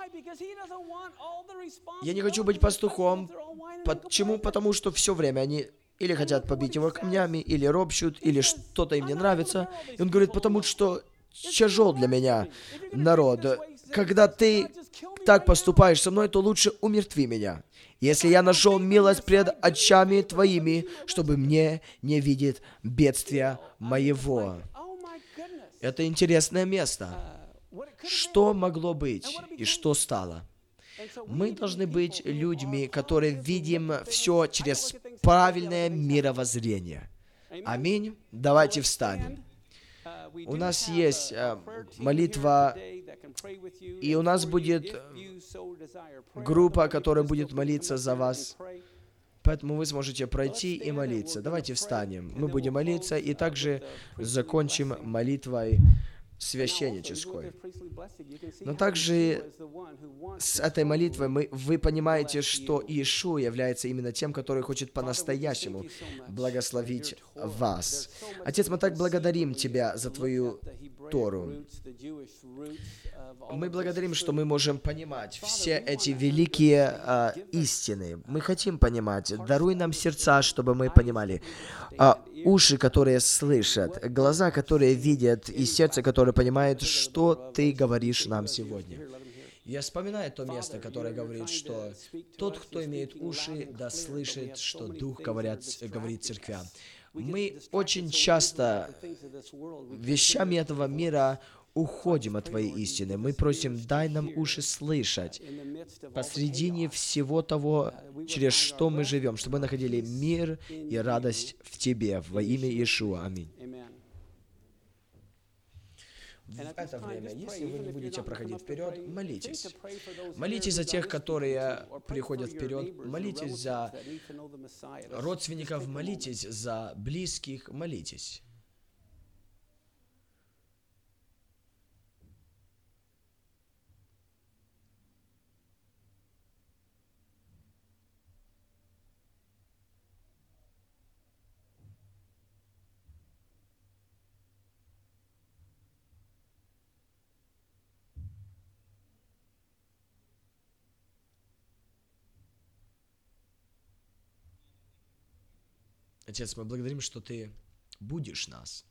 Я не хочу быть пастухом. Почему? Потому что все время они или хотят побить его камнями, или ропщут, или что-то им не нравится. И он говорит: потому что тяжел для меня народ. Когда ты так поступаешь со мной, то лучше умертви меня. Если я нашел милость пред очами твоими, чтобы мне не видеть бедствия моего». Это интересное место. Что могло быть и что стало? Мы должны быть людьми, которые видим все через правильное мировоззрение. Аминь. Давайте встанем. У нас есть э, молитва, и у нас будет группа, которая будет молиться за вас. Поэтому вы сможете пройти и молиться. Давайте встанем. Мы будем молиться и также закончим молитвой священнической. Но также с этой молитвой мы, вы понимаете, что Иешуа является именно тем, который хочет по-настоящему благословить вас. Отец, мы так благодарим Тебя за Твою Тору. Мы благодарим, что мы можем понимать все эти великие а, истины. Мы хотим понимать. Даруй нам сердца, чтобы мы понимали. А, уши, которые слышат, глаза, которые видят, и сердце, которое понимает, что Ты говоришь нам сегодня. Я вспоминаю то место, которое говорит, что тот, кто имеет уши, да слышит, что Дух говорят, говорит церквям. Мы очень часто вещами этого мира уходим от Твоей истины. Мы просим, дай нам уши слышать посредине всего того, через что мы живем, чтобы мы находили мир и радость в Тебе, во имя Иешуа. Аминь. В это время, если вы не будете проходить вперед, молитесь. Молитесь за тех, которые приходят вперед. Молитесь за родственников, молитесь за близких, молитесь. Отец, мы благодарим, что Ты будешь нас.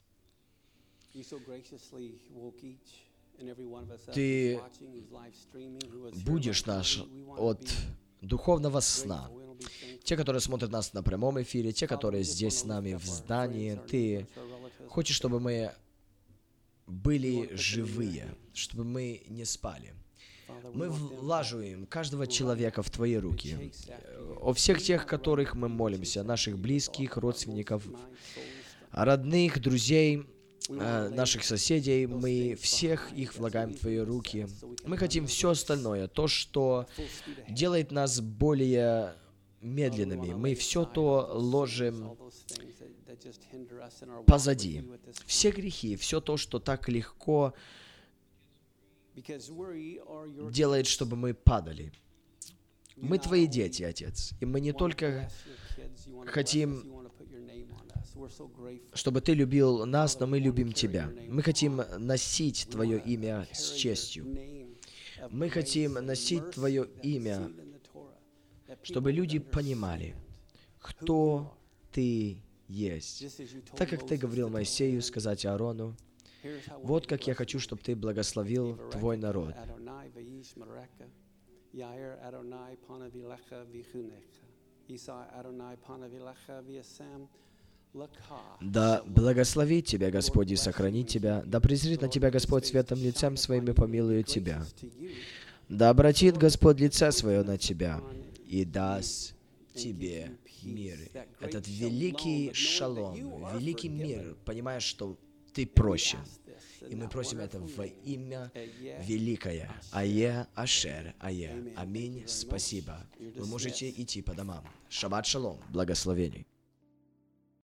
Ты будешь нас от духовного сна. Те, которые смотрят нас на прямом эфире, те, которые здесь с нами в здании, Ты хочешь, чтобы мы были живые, чтобы мы не спали. Мы влаживаем каждого человека в Твои руки. О всех тех, которых мы молимся, наших близких, родственников, родных, друзей, наших соседей, мы всех их влагаем в Твои руки. Мы хотим все остальное, то, что делает нас более медленными. Мы все то ложим позади. Все грехи, все то, что так легко делает, чтобы мы падали. Мы Твои дети, Отец, и мы не только хотим, чтобы Ты любил нас, но мы любим Тебя. Мы хотим носить Твое имя с честью. Мы хотим носить Твое имя, чтобы люди понимали, кто Ты есть. Так как Ты говорил Моисею сказать Аарону, вот как я хочу, чтобы Ты благословил Твой народ. Да благословит Тебя Господь и сохранит Тебя, да презрит на Тебя Господь светлым лицем Своим и помилует Тебя. Да обратит Господь лице Свое на Тебя и даст Тебе мир. Этот великий шалом, великий мир, понимаешь, что Ты прощен. И мы просим это во имя великое. Ае, Ашер, Ае. Аминь. Спасибо. Вы можете идти по домам. Шаббат шалом. Благословений.